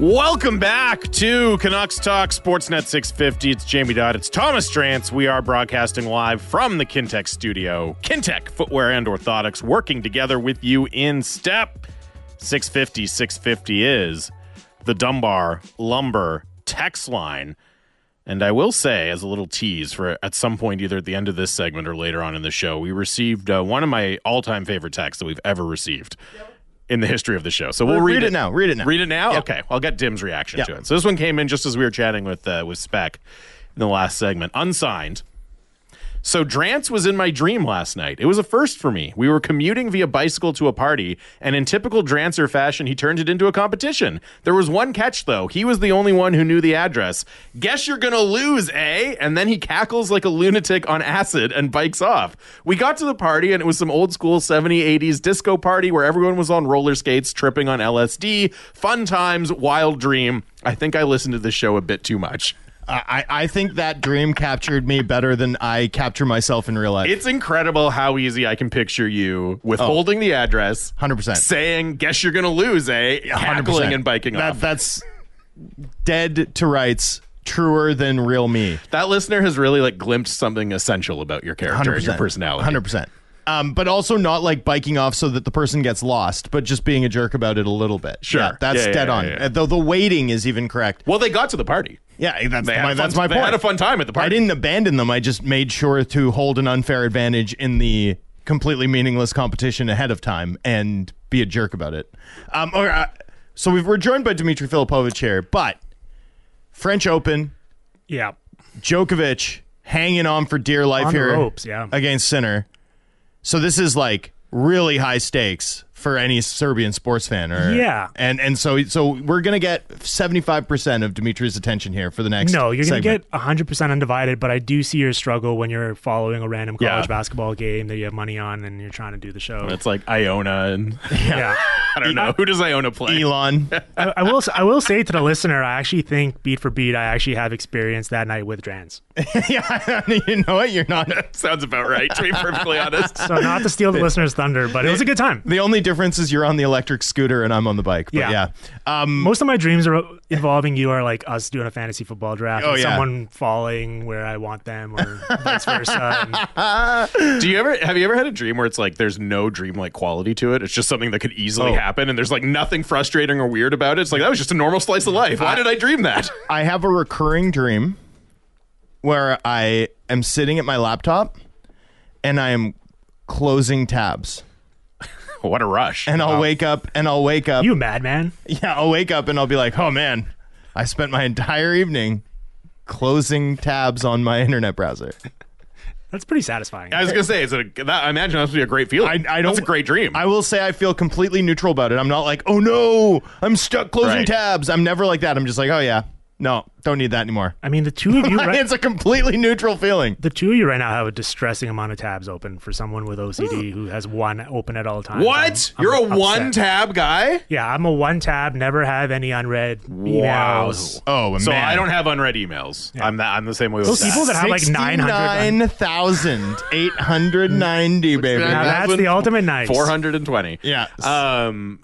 Welcome back to Canucks Talk Sportsnet six fifty. It's Jamie Dodd. It's Thomas Drance. We are broadcasting live from the Kintec studio. Kintec Footwear and Orthotics working together with you in step. six fifty, six fifty is the Dunbar Lumber text line. And I will say, as a little tease for at some point, either at the end of this segment or later on in the show, we received uh, one of my all-time favorite texts that we've ever received. Yep. In the history of the show. So we'll read, read, read it. it now. Read it now. Read it now? Yep. Okay. I'll get Dim's reaction Yep. to it. So this one came in just as we were chatting with uh, with Spec in the last segment. Unsigned. So Drance was in my dream last night. It was a first for me. We were commuting via bicycle to a party, and in typical Drancer fashion, he turned it into a competition. There was one catch, though. He was the only one who knew the address. Guess you're gonna lose, eh? And then he cackles like a lunatic on acid and bikes off. We got to the party, and it was some old school seventies, eighties disco party where everyone was on roller skates, tripping on L S D. Fun times, wild dream. I think I listened to this show a bit too much. I, I think that dream captured me better than I capture myself in real life. It's incredible how easy I can picture you withholding oh, the address, one hundred percent saying, guess you're going to lose, eh? Cackling one hundred percent and biking that, off. That's dead to rights, truer than real me. That listener has really like glimpsed something essential about your character and your personality. one hundred percent. Um, but also not like biking off so that the person gets lost, but just being a jerk about it a little bit. Sure. Yeah, that's yeah, yeah, dead yeah, on. yeah, yeah. Though the waiting is even correct. Well, they got to the party. Yeah, that's they my, fun, that's my they point. They had a fun time at the party. I didn't abandon them. I just made sure to hold an unfair advantage in the completely meaningless competition ahead of time and be a jerk about it. Um, or, uh, so we've, we're joined by Dmitry Filipovic here, but French Open, yeah, Djokovic hanging on for dear life on the here ropes, yeah. against Sinner. So this is like really high stakes for any Serbian sports fan. Or, yeah. And and so so we're going to get seventy-five percent of Dimitri's attention here for the next No, you're going to segment. get one hundred percent undivided, but I do see your struggle when you're following a random college Yeah. basketball game that you have money on and you're trying to do the show. It's like Iona and yeah. I don't know. Who does Iona play? Elon. I, I will I will say to the listener, I actually think beat for beat, I actually have experience that night with Drance. Yeah, you know what? You're not. Sounds about right, to be perfectly honest. So not to steal the listener's thunder, but it was a good time. The only difference is you're on the electric scooter and I'm on the bike. But yeah. Yeah. yeah. Um, Most of my dreams are involving you are like us doing a fantasy football draft Oh, and yeah. someone falling where I want them or vice versa. And Do you ever have you ever had a dream where it's like there's no dreamlike quality to it? It's just something that could easily Oh. happen, and there's like nothing frustrating or weird about it. It's like that was just a normal slice of life. Why did I dream that? I have a recurring dream where I am sitting at my laptop and I am closing tabs. What a rush! And I'll Wow. wake up and I'll wake up. you madman. Yeah, I'll wake up and I'll be like, oh man, I spent my entire evening closing tabs on my internet browser. That's pretty satisfying. I was gonna say, is it a, that, I imagine that must be a great feeling. I, I don't, That's a great dream. I will say I feel completely neutral about it. I'm not like, oh no, I'm stuck closing Right. tabs. I'm never like that. I'm just like, oh yeah, no, don't need that anymore. I mean, the two of you right, It's a completely neutral feeling. the two of you right now have a distressing amount of tabs open for someone with O C D who has one open at all times. what? I'm- You're I'm a upset. one tab guy? Yeah, I'm a one tab, never have any unread Wow. emails. Oh, So man. I don't have unread emails. I'm that. I'm the same way with Those that. people that have like nine hundred. nine thousand eight hundred ninety, baby. Now that's the ultimate nice. four hundred twenty. Yeah. Um,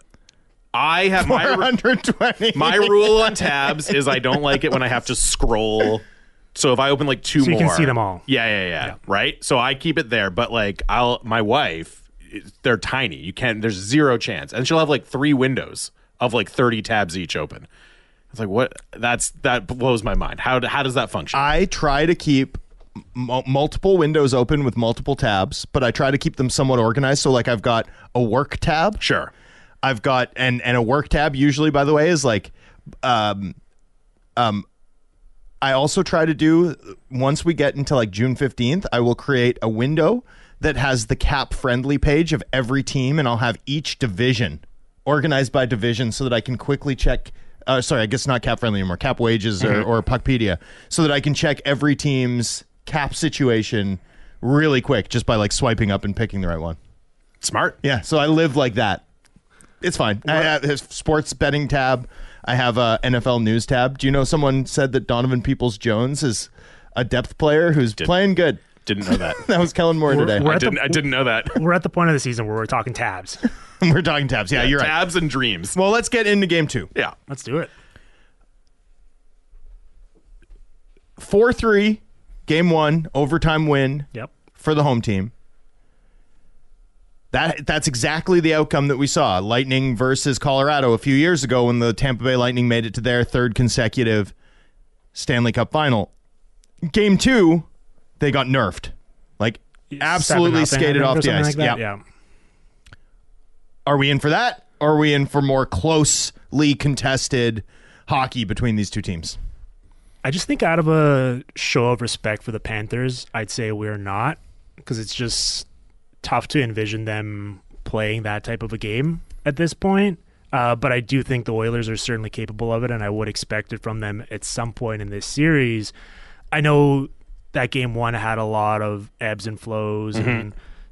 I have my four hundred twenty. my rule on tabs is I don't like it when I have to scroll. So if I open like two So you more, can see them all. Yeah, yeah, yeah, Yeah. right. So I keep it there, but like I'll my wife, they're tiny. You can't. There's zero chance, and she'll have like three windows of like thirty tabs each open. It's like what? That's that blows my mind. How how does that function? I try to keep m- multiple windows open with multiple tabs, but I try to keep them somewhat organized. So like I've got a work tab. sure. I've got and and a work tab usually, by the way, is like um um I also try to do once we get into like June fifteenth, I will create a window that has the cap friendly page of every team, and I'll have each division organized by division so that I can quickly check uh, sorry, I guess not cap friendly anymore, cap wages or, or Puckpedia, so that I can check every team's cap situation really quick just by like swiping up and picking the right one. Smart. Yeah, so I live like that. It's fine. I have a sports betting tab. I have a N F L news tab. Do you know someone said that Donovan Peoples-Jones is a depth player who's playing good? Didn't know that. That was Kellen Moore today. we're I at the- didn't. I didn't know that. We're at the point of the season where we're talking tabs. We're talking tabs. Yeah, you're right. Tabs and dreams. Well, let's get into game two. Yeah. Let's do it. four three, game one, overtime win Yep. for the home team. That That's exactly the outcome that we saw. Lightning versus Colorado a few years ago when the Tampa Bay Lightning made it to their third consecutive Stanley Cup final. Game two, they got nerfed. Like, absolutely skated off the ice. Like that? Yeah. Yeah. Are we in for that? Or are we in for more closely contested hockey between these two teams? I just think out of a show of respect for the Panthers, I'd say we're not, because it's just tough to envision them playing that type of a game at this point. Uh, but I do think the Oilers are certainly capable of it, and I would expect it from them at some point in this series. I know that game one had a lot of ebbs and flows, mm-hmm. and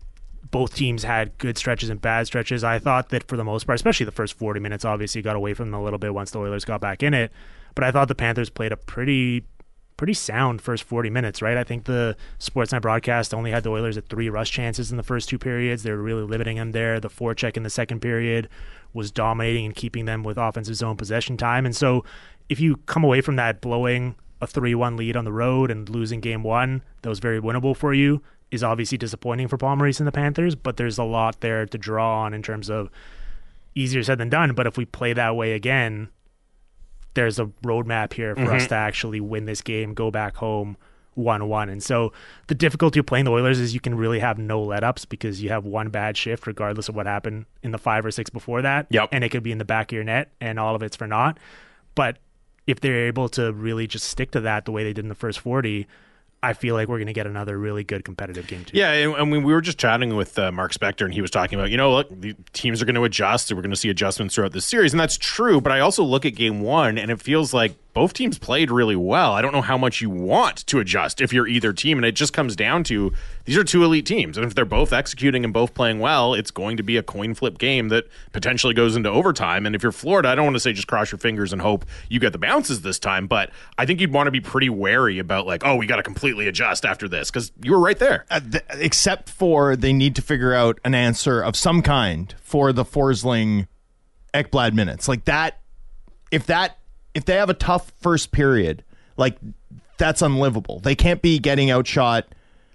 both teams had good stretches and bad stretches. I thought that for the most part, especially the first forty minutes, obviously got away from them a little bit once the Oilers got back in it. But I thought the Panthers played a pretty pretty sound first forty minutes, right? I think the Sportsnet broadcast only had the Oilers at three rush chances in the first two periods. They were really limiting them there. The forecheck in the second period was dominating and keeping them with offensive zone possession time. And so if you come away from that blowing a three one lead on the road and losing game one, that was very winnable for you, is obviously disappointing for Paul Maurice and the Panthers, but there's a lot there to draw on in terms of easier said than done. But if we play that way again, there's a roadmap here for mm-hmm. us to actually win this game, go back home one one. And so the difficulty of playing the Oilers is you can really have no let-ups because you have one bad shift regardless of what happened in the five or six before that. Yep. And it could be in the back of your net and all of it's for naught. But if they're able to really just stick to that the way they did in the first forty, I feel like we're going to get another really good competitive game too. Yeah, and, and we were just chatting with uh, Mark Spector, and he was talking about, you know, look, the teams are going to adjust, and we're going to see adjustments throughout this series, and that's true, but I also look at game one, and it feels like both teams played really well. I don't know how much you want to adjust if you're either team, and it just comes down to these are two elite teams, and if they're both executing and both playing well, it's going to be a coin flip game that potentially goes into overtime. And if you're Florida, I don't want to say just cross your fingers and hope you get the bounces this time, but I think you'd want to be pretty wary about like, oh, we got to completely adjust after this, because you were right there. Uh, th- except for they need to figure out an answer of some kind for the Forsling Ekblad minutes. Like that, if that, if they have a tough first period, like that's unlivable. They can't be getting outshot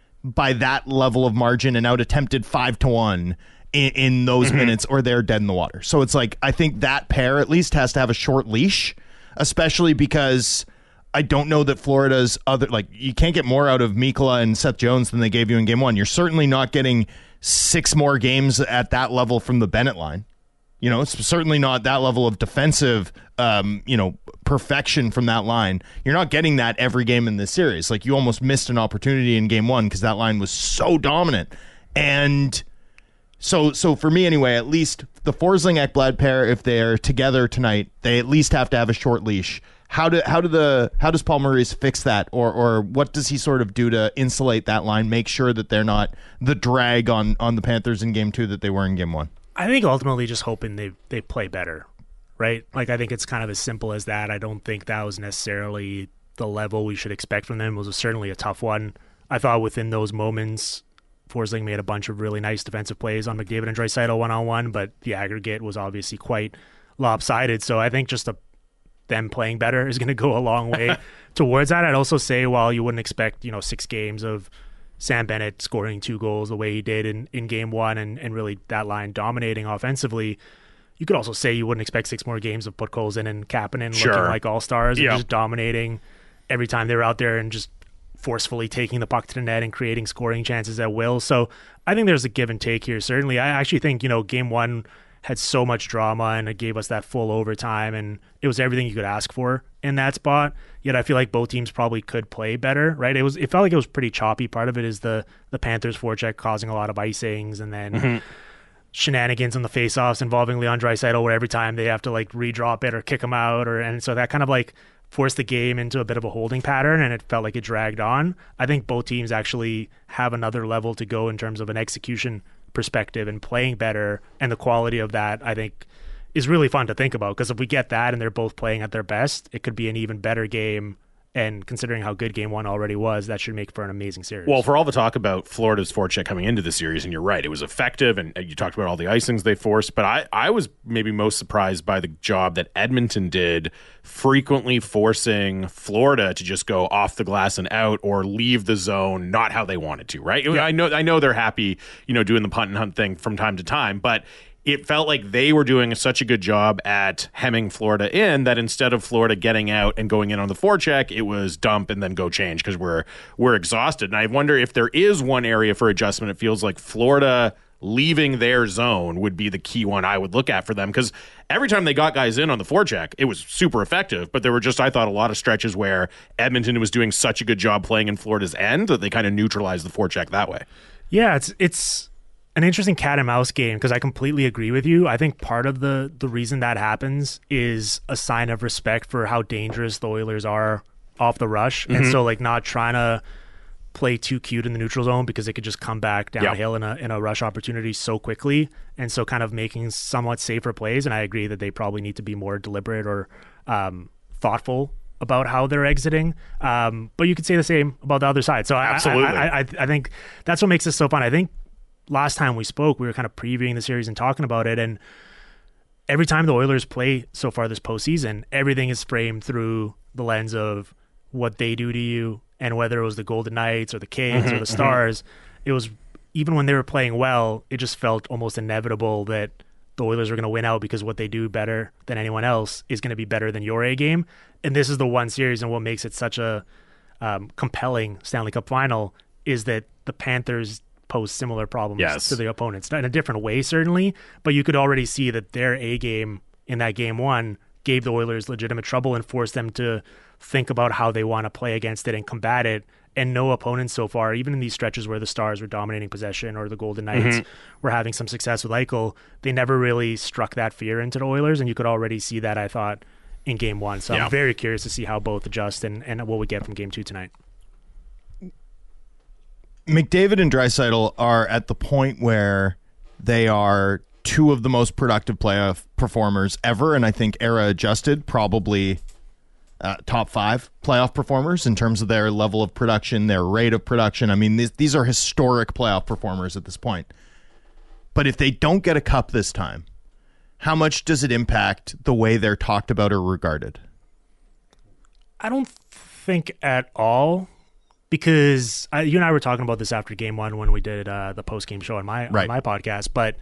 by that level of margin and out attempted five to one in, in those mm-hmm. minutes, or they're dead in the water. So it's like, I think that pair at least has to have a short leash, especially because I don't know that Florida's other, like, you can't get more out of Mikkola and Seth Jones than they gave you in game one. You're certainly not getting six more games at that level from the Bennett line. You know, it's certainly not that level of defensive, um, you know, perfection from that line. You're not getting that every game in this series. Like, you almost missed an opportunity in game one because that line was so dominant. And so, so for me anyway, at least the Forsling Ekblad pair, if they're together tonight, they at least have to have a short leash. How do how do the how does Paul Maurice fix that, or or what does he sort of do to insulate that line, make sure that they're not the drag on on the Panthers in game two that they were in game one? I think ultimately just hoping they they play better, right? Like, I think it's kind of as simple as that. I don't think that was necessarily the level we should expect from them. It was certainly a tough one. I thought within those moments, Forsling made a bunch of really nice defensive plays on McDavid and Draisaitl one-on-one, but the aggregate was obviously quite lopsided. So I think just a, them playing better is going to go a long way towards that. I'd also say, while you wouldn't expect, you know, six games of Sam Bennett scoring two goals the way he did in, in game one and, and really that line dominating offensively, you could also say you wouldn't expect six more games of Podkolzin and Kapanen sure. looking like all-stars and yep. just dominating every time they were out there and just forcefully taking the puck to the net and creating scoring chances at will. So I think there's a give and take here, certainly. I actually think, you know, game one had so much drama and it gave us that full overtime, and it was everything you could ask for in that spot. Yet I feel like both teams probably could play better, right? It was it felt like it was pretty choppy. Part of it is the the Panthers forecheck causing a lot of icings, and then mm-hmm. shenanigans on the faceoffs involving Leon Draisaitl, where every time they have to like redrop it or kick him out, or and so that kind of like forced the game into a bit of a holding pattern, and it felt like it dragged on. I think both teams actually have another level to go in terms of an execution perspective and playing better, and the quality of that I think is really fun to think about, because if we get that and they're both playing at their best, it could be an even better game And considering how good game one already was, that should make for an amazing series. Well, for all the talk about Florida's forecheck coming into the series, and you're right, it was effective, and you talked about all the icings they forced, but I, I was maybe most surprised by the job that Edmonton did, frequently forcing Florida to just go off the glass and out or leave the zone, not how they wanted to, right? Yeah. I know I know they're happy, you know, doing the punt and hunt thing from time to time, but it felt like they were doing such a good job at hemming Florida in that instead of Florida getting out and going in on the forecheck, it was dump and then go change because we're we're exhausted. And I wonder if there is one area for adjustment. It feels like Florida leaving their zone would be the key one I would look at for them, because every time they got guys in on the forecheck, it was super effective. But there were just, I thought, a lot of stretches where Edmonton was doing such a good job playing in Florida's end that they kind of neutralized the forecheck that way. Yeah, it's it's. an interesting cat and mouse game, because I completely agree with you. I think part of the the reason that happens is a sign of respect for how dangerous the Oilers are off the rush. Mm-hmm. And so like not trying to play too cute in the neutral zone because it could just come back downhill yep. in a in a rush opportunity so quickly. And so kind of making somewhat safer plays. And I agree that they probably need to be more deliberate or um, thoughtful about how they're exiting. Um, but you could say the same about the other side. So Absolutely. I, I, I, I think that's what makes this so fun. I think last time we spoke, we were kind of previewing the series and talking about it, and every time the Oilers play so far this postseason, everything is framed through the lens of what they do to you, and whether it was the Golden Knights or the Kings mm-hmm, or the Stars, mm-hmm. it was, even when they were playing well, it just felt almost inevitable that the Oilers are going to win out because what they do better than anyone else is going to be better than your A game. And this is the one series, and what makes it such a um, compelling Stanley Cup final is that the Panthers pose similar problems yes. to the opponents, in a different way certainly, but you could already see that their A game in that game one gave the Oilers legitimate trouble and forced them to think about how they want to play against it and combat it. And no opponents so far, even in these stretches where the Stars were dominating possession or the Golden Knights mm-hmm. were having some success with Eichel, they never really struck that fear into the Oilers, and you could already see that, I thought, in game one. So yeah. I'm very curious to see how both adjust and, and what we get from game two tonight. McDavid and Draisaitl are at the point where they are two of the most productive playoff performers ever, and I think era adjusted, probably uh, top five playoff performers in terms of their level of production, their rate of production. I mean, these, these are historic playoff performers at this point. But if they don't get a cup this time, how much does it impact the way they're talked about or regarded? I don't think at all. Because I, you and I were talking about this after game one when we did uh, the post-game show on my right. on my podcast. But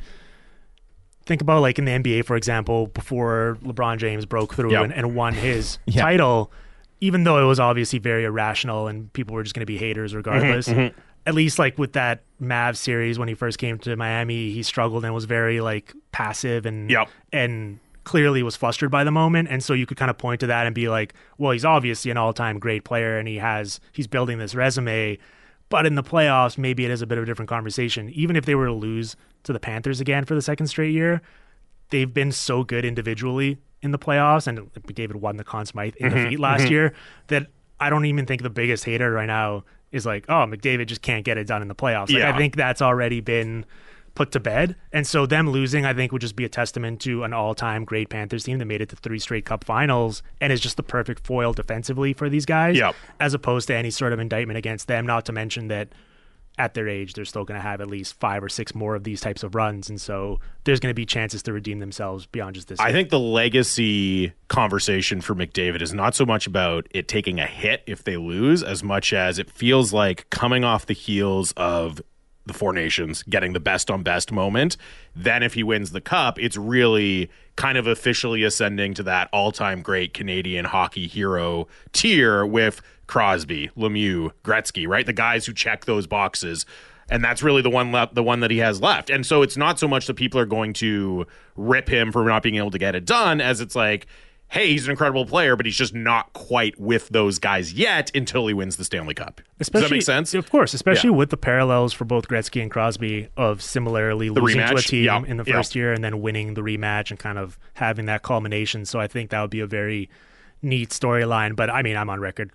think about, like, in the N B A, for example, before LeBron James broke through yep. and, and won his yep. title, even though it was obviously very irrational and people were just going to be haters regardless, mm-hmm, mm-hmm. at least like with that Mavs series when he first came to Miami, he struggled and was very like passive and yep. and clearly was flustered by the moment. And so you could kind of point to that and be like, well, he's obviously an all-time great player and he has he's building this resume, but in the playoffs maybe it is a bit of a different conversation. Even if they were to lose to the Panthers again for the second straight year, they've been so good individually in the playoffs, and David won the Conn Smythe in mm-hmm, defeat last mm-hmm. year, that I don't even think the biggest hater right now is like, oh, McDavid just can't get it done in the playoffs. Like, yeah. I think that's already been put to bed. And so them losing, I think, would just be a testament to an all-time great Panthers team that made it to three straight Cup finals and is just the perfect foil defensively for these guys, yep. as opposed to any sort of indictment against them, not to mention that at their age, they're still going to have at least five or six more of these types of runs. And so there's going to be chances to redeem themselves beyond just this. I think the legacy conversation for McDavid is not so much about it taking a hit if they lose, as much as it feels like coming off the heels of the Four Nations, getting the best on best moment. Then if he wins the Cup, it's really kind of officially ascending to that all-time great Canadian hockey hero tier with Crosby, Lemieux, Gretzky, right? The guys who check those boxes. And that's really the one left, the one that he has left. And so it's not so much that people are going to rip him for not being able to get it done, as it's like, hey, he's an incredible player, but he's just not quite with those guys yet until he wins the Stanley Cup. Especially, Does that make sense? Of course, especially yeah. with the parallels for both Gretzky and Crosby of similarly the losing rematch. to a team yep. in the yep. first year and then winning the rematch and kind of having that culmination. So I think that would be a very neat storyline. But I mean, I'm on record.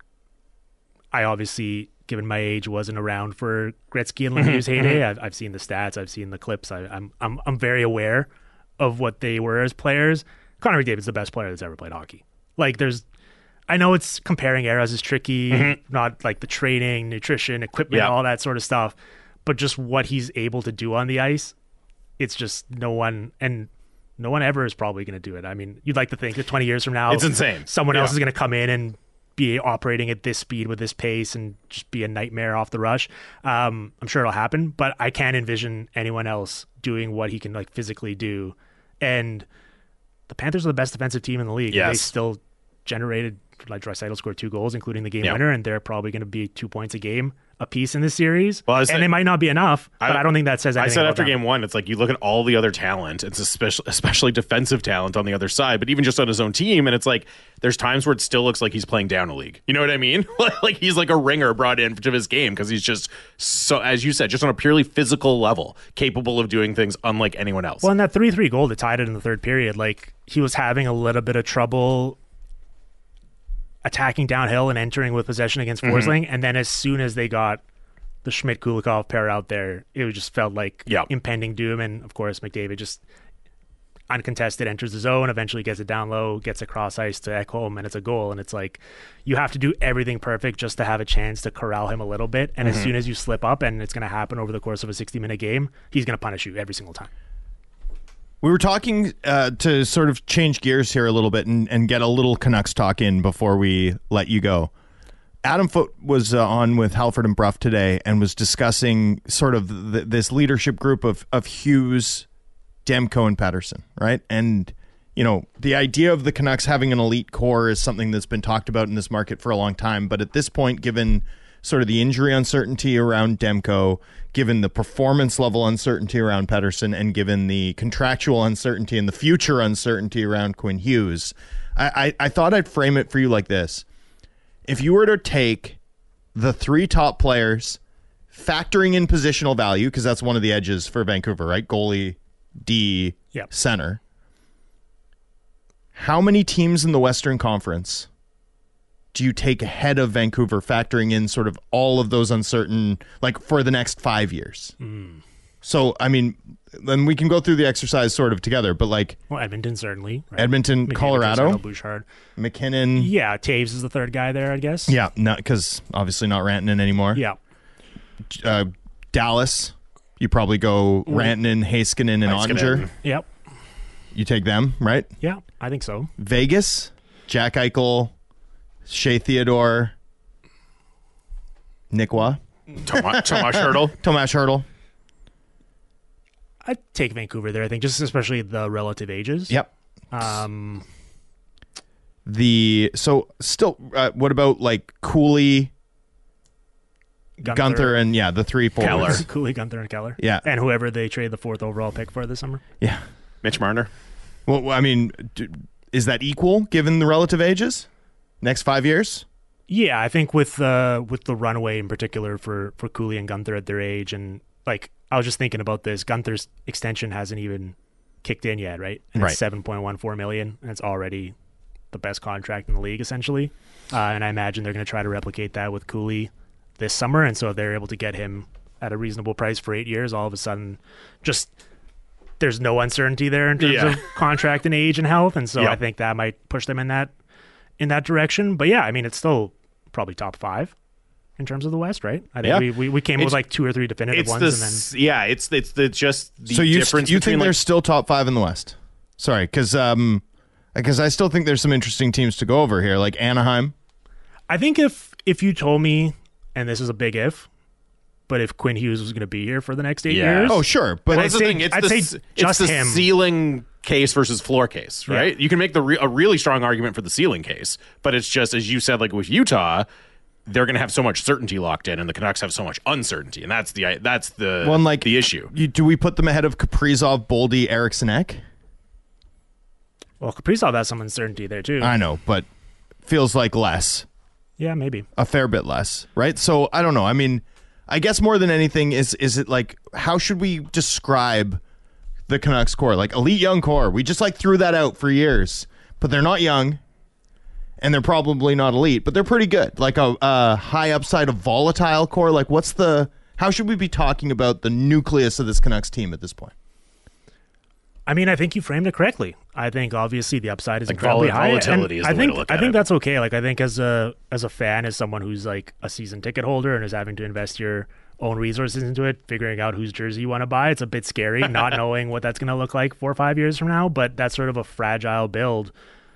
I obviously, given my age, wasn't around for Gretzky and Lemieux's heyday. I've, I've seen the stats. I've seen the clips. I, I'm I'm I'm very aware of what they were as players. Connor McDavid's the best player that's ever played hockey. Like, there's, I know it's comparing eras is tricky, Mm-hmm. not like the training, nutrition, equipment, Yeah. all that sort of stuff, but just what he's able to do on the ice, it's just no one, and no one ever is probably going to do it. I mean, you'd like to think that twenty years from now, It's insane. someone else Yeah. is going to come in and be operating at this speed with this pace and just be a nightmare off the rush. Um, I'm sure it'll happen, but I can't envision anyone else doing what he can like physically do. And the Panthers are the best defensive team in the league. Yes. They still generated, like Draisaitl scored two goals, including the game Yeah. winner, and they're probably going to be two points a game a piece in this series. Well, I was and saying- it might not be enough, but I- I, don't think that says I anything. said about after them. game one, it's like you look at all the other talent, it's especially especially defensive talent on the other side, but even just on his own team, and it's like there's times where it still looks like he's playing down a league. You know what I mean? Like he's like a ringer brought in to his game because he's just so, as you said, just on a purely physical level, capable of doing things unlike anyone else. Well, in that three three goal that tied it in the third period, like he was having a little bit of trouble attacking downhill and entering with possession against Forsling, and then as soon as they got the Schmidt Kulikov pair out there, it just felt like Yeah. impending doom. And of course, McDavid just uncontested enters the zone, eventually gets it down low, gets across ice to Ekholm, and it's a goal. And it's like you have to do everything perfect just to have a chance to corral him a little bit. And as soon as you slip up, and it's going to happen over the course of a sixty minute game, he's going to punish you every single time. We were talking uh, to sort of change gears here a little bit and, and get a little Canucks talk in before we let you go. Adam Foote was uh, on with Halford and Bruff today and was discussing sort of th- this leadership group of, of Hughes, Demko, and Pettersson, right? And, you know, the idea of the Canucks having an elite core is something that's been talked about in this market for a long time. But at this point, given sort of the injury uncertainty around Demko, given the performance level uncertainty around Pettersson, and given the contractual uncertainty and the future uncertainty around Quinn Hughes, I, I, I thought I'd frame it for you like this. If you were to take the three top players, factoring in positional value, because that's one of the edges for Vancouver, right? Goalie, D, Yep. center. How many teams in the Western Conference do you take ahead of Vancouver, factoring in sort of all of those uncertain, like for the next five years? Mm. So, I mean, then we can go through the exercise sort of together, but like Well, Edmonton certainly. Right? Edmonton, McDavid, Colorado, Draisaitl, Bouchard. McKinnon. Yeah, Taves is the third guy there, I guess. Yeah, not because obviously not Rantanen anymore. Yeah. Uh, Dallas, you probably go Rantanen, Heiskanen, and Heiskanen. Ottinger. Yep. You take them, right? Yeah, I think so. Vegas, Jack Eichel, Shea Theodore, Nick Waugh, Tomas, Tomas Hertl. Tomas Hertl. I'd take Vancouver there, I think, just especially the relative ages. Yep. Um, The so still, uh, what about like Cooley, Gunther, and yeah, the three forwards. Keller. Cooley, Gunther, and Keller. Yeah. And whoever they trade the fourth overall pick for this summer. Yeah. Mitch Marner. Well, I mean, d- is that equal given the relative ages? Next five years? Yeah, I think with uh, with the runaway in particular for, for Cooley and Gunther at their age, and like I was just thinking about this, Gunther's extension hasn't even kicked in yet, right? And Right. It's seven point one four million, and it's already the best contract in the league essentially. Uh, and I imagine they're going to try to replicate that with Cooley this summer, and so if they're able to get him at a reasonable price for eight years, all of a sudden, just there's no uncertainty there in terms Yeah. of contract and age and health, and so Yep. I think that might push them in that in that direction. But yeah, I mean, it's still probably top five in terms of the West, right? I think Yeah. we, we we came up It's- with like two or three definitive It's ones, the and then s- yeah, it's it's the just the so you difference st- you between think like, they're still top five in the West? Sorry, because um, because I still think there's some interesting teams to go over here, like Anaheim. I think if if you told me, and this is a big if, but if Quinn Hughes was going to be here for the next eight Yeah. years, Oh, sure, but Well, I'd that's the say- thing. It's I'd the, say s- just it's the him. ceiling case versus floor case, right? You can make the re- a really strong argument for the ceiling case, but it's just as you said, like with Utah, they're going to have so much certainty locked in, and the Canucks have so much uncertainty, and that's the that's the one like the issue. You, do we put them ahead of Kaprizov, Boldy, Eriksson Ek? well, Kaprizov has some uncertainty there too. I know, but feels like less. yeah, maybe. A fair bit less, right? So I don't know. I mean, I guess more than anything is is it like how should we describe the Canucks core? Like elite young core. We just like threw that out for years, but they're not young, and they're probably not elite, but they're pretty good. Like a, a high upside, a volatile core. Like what's the? How should we be talking about the nucleus of this Canucks team at this point? I mean, I think you framed it correctly. I think obviously the upside is Like incredibly vol- high. volatility and is I the way think to look I at think it. that's okay. Like I think as a as a fan, as someone who's like a season ticket holder and is having to invest your own resources into it, figuring out whose jersey you want to buy, it's a bit scary not knowing what that's going to look like four or five years from now. But that sort of a fragile build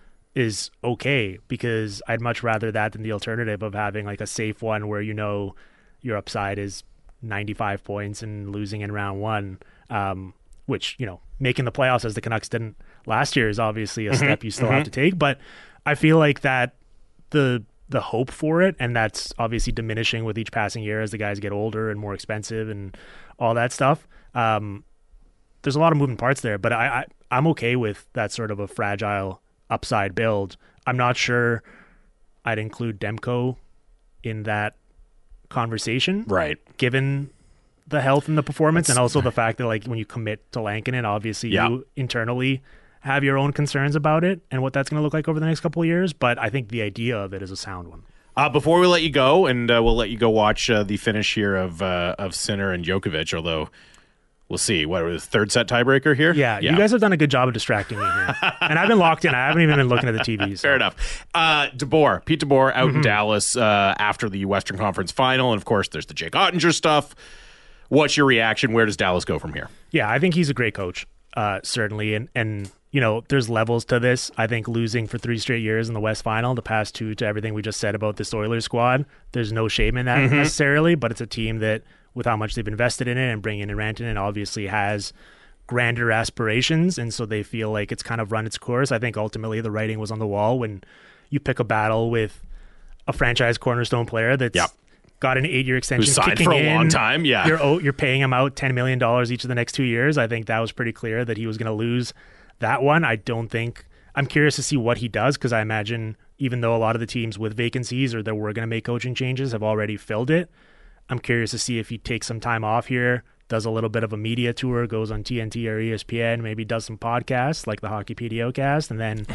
is okay because I'd much rather that than the alternative of having like a safe one where you know your upside is ninety-five points and losing in round one. Um, which, you know, making the playoffs as the Canucks didn't last year is obviously a mm-hmm, step you still mm-hmm. have to take. But I feel like that the the hope for it, and that's obviously diminishing with each passing year as the guys get older and more expensive and all that stuff. Um, there's a lot of moving parts there, but I, I, I'm okay with that sort of a fragile upside build. I'm not sure I'd include Demko in that conversation. Right. Given the health and the performance, That's, and also the fact that like when you commit to Lankinen, obviously yeah. you internally have your own concerns about it and what that's going to look like over the next couple of years. But I think the idea of it is a sound one. Uh, before we let you go, and uh, we'll let you go watch uh, the finish here of uh, of Sinner and Djokovic, although we'll see. What was the third set tiebreaker here? Yeah, yeah, you guys have done a good job of distracting me here. And I've been locked in. I haven't even been looking at the T V. So. Fair enough. Uh, DeBoer, Pete DeBoer out mm-hmm. in Dallas uh, after the Western Conference Final. And, of course, there's the Jake Ottinger stuff. What's your reaction? Where does Dallas go from here? Yeah, I think he's a great coach, uh, certainly. And, and, you know, there's levels to this. I think losing for three straight years in the West Final, the past two to everything we just said about this Oilers squad, there's no shame in that mm-hmm. necessarily, but it's a team that, with how much they've invested in it and bringing in Rantanen, obviously has grander aspirations, and so they feel like it's kind of run its course. I think ultimately the writing was on the wall when you pick a battle with a franchise cornerstone player that's yep. got an eight-year extension who signed kicking for a in. long time. Yeah, you're you're paying him out ten million dollars each of the next two years. I think that was pretty clear that he was going to lose that one. I don't think. I'm curious to see what he does because I imagine even though a lot of the teams with vacancies or that were going to make coaching changes have already filled it, I'm curious to see if he takes some time off here, does a little bit of a media tour, goes on T N T or E S P N, maybe does some podcasts like the Hockey P D O cast, and then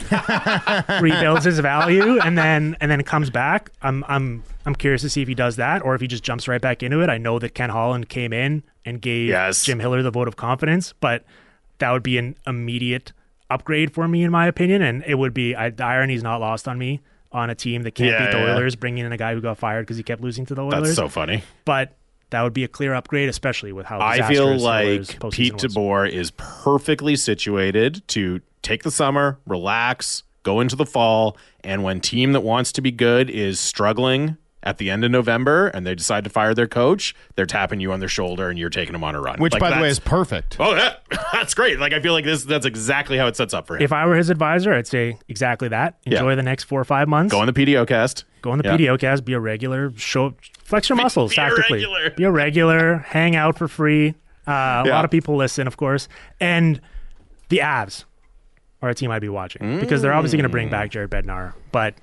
rebuilds his value, and then and then comes back. I'm I'm I'm curious to see if he does that or if he just jumps right back into it. I know that Ken Holland came in and gave yes. Jim Hiller the vote of confidence, but that would be an immediate upgrade for me, in my opinion, and it would be I, the irony is not lost on me on a team that can't yeah, beat the yeah. Oilers, bringing in a guy who got fired because he kept losing to the Oilers. That's so funny. But that would be a clear upgrade, especially with how I feel like Pete DeBoer is perfectly situated to take the summer, relax, go into the fall, and when team that wants to be good is struggling at the end of November and they decide to fire their coach, they're tapping you on their shoulder and you're taking them on a run. Which, like, by the way, is perfect. Oh, that, that's great. Like, I feel like this that's exactly how it sets up for him. If I were his advisor, I'd say exactly that. Enjoy yeah. the next four or five months. Go on the P D O cast. Go on the yeah. P D O cast. Be a regular. Show Flex your muscles be tactically. A regular. Be a regular. Hang out for free. Uh, a yeah. lot of people listen, of course. And the Avs are a team I'd be watching mm. because they're obviously going to bring back Jared Bednar. But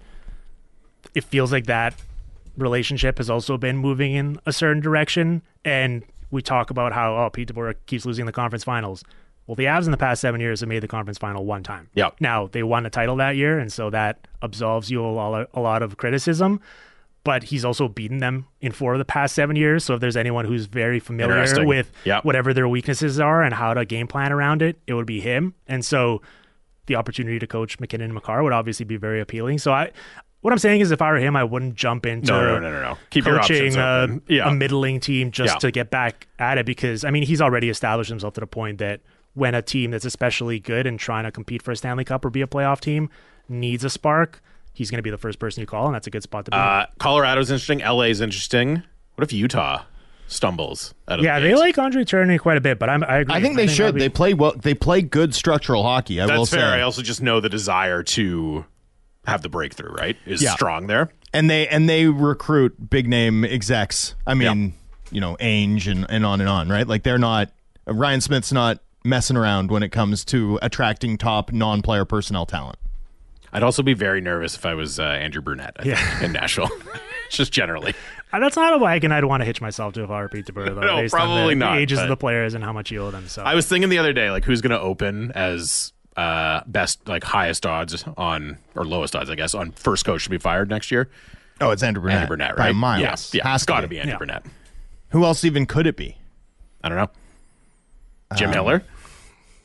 it feels like that relationship has also been moving in a certain direction. And we talk about how, oh, Pete DeBoer keeps losing the conference finals. Well, the Avs in the past seven years have made the conference final one time. Yep. Now, they won a title that year, and so that absolves you a lot, a lot of criticism. But he's also beaten them in four of the past seven years. So if there's anyone who's very familiar with yep. whatever their weaknesses are and how to game plan around it, it would be him. And so the opportunity to coach McKinnon and Makar would obviously be very appealing. So I... What I'm saying is if I were him, I wouldn't jump into no, no, no, no, no. Keep coaching your a, yeah. a middling team just yeah. to get back at it because, I mean, he's already established himself to the point that when a team that's especially good and trying to compete for a Stanley Cup or be a playoff team needs a spark, he's going to be the first person you call, and that's a good spot to be. Uh, Colorado's interesting. L A's interesting. What if Utah stumbles out of yeah, the they like Andre Tourigny quite a bit, but I'm, I agree. I think they I think should. Be... They play well. They play good structural hockey, I That's will fair. say. I also just know the desire to have the breakthrough, right, is yeah. strong there. And they and they recruit big name execs. I mean, yeah. you know, Ainge and, and on and on, right? Like they're not Ryan Smith's not messing around when it comes to attracting top non-player personnel talent. I'd also be very nervous if I was uh, Andrew Brunette I yeah. think, in Nashville. Just generally. Uh, that's not a wagon I'd want to hitch myself to if I were Pete DeBoer, though, no, based probably on the, not, the ages but... of the players and how much you owe them. So I was thinking the other day, like, who's going to open as uh, best, like, highest odds on, or lowest odds, I guess, on first coach to be fired next year. Oh, it's Andrew Brunette. Andrew Brunette, By right? a mile. Yes. Yeah, Has it's got to be. be Andrew Yeah. Brunette. Who else even could it be? I don't know. Jim Um, Hiller?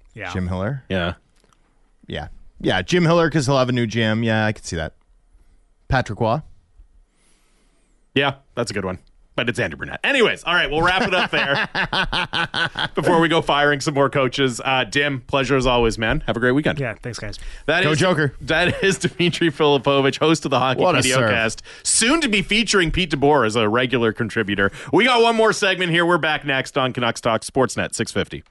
Yeah. Jim Hiller. Yeah. Yeah. Yeah, Jim Hiller because he'll have a new gym. Yeah, I can see that. Patrick Waugh. Yeah, that's a good one. But it's Andrew Burnett. Anyways, all right, we'll wrap it up there before we go firing some more coaches. Uh, Dim, pleasure as always, man. Have a great weekend. Yeah, thanks, guys. That Go is, Joker. That is Dimitri Filipovic, host of the Hockey What a serve. Videocast, soon to be featuring Pete DeBoer as a regular contributor. We got one more segment here. We're back next on Canucks Talk Sportsnet six fifty.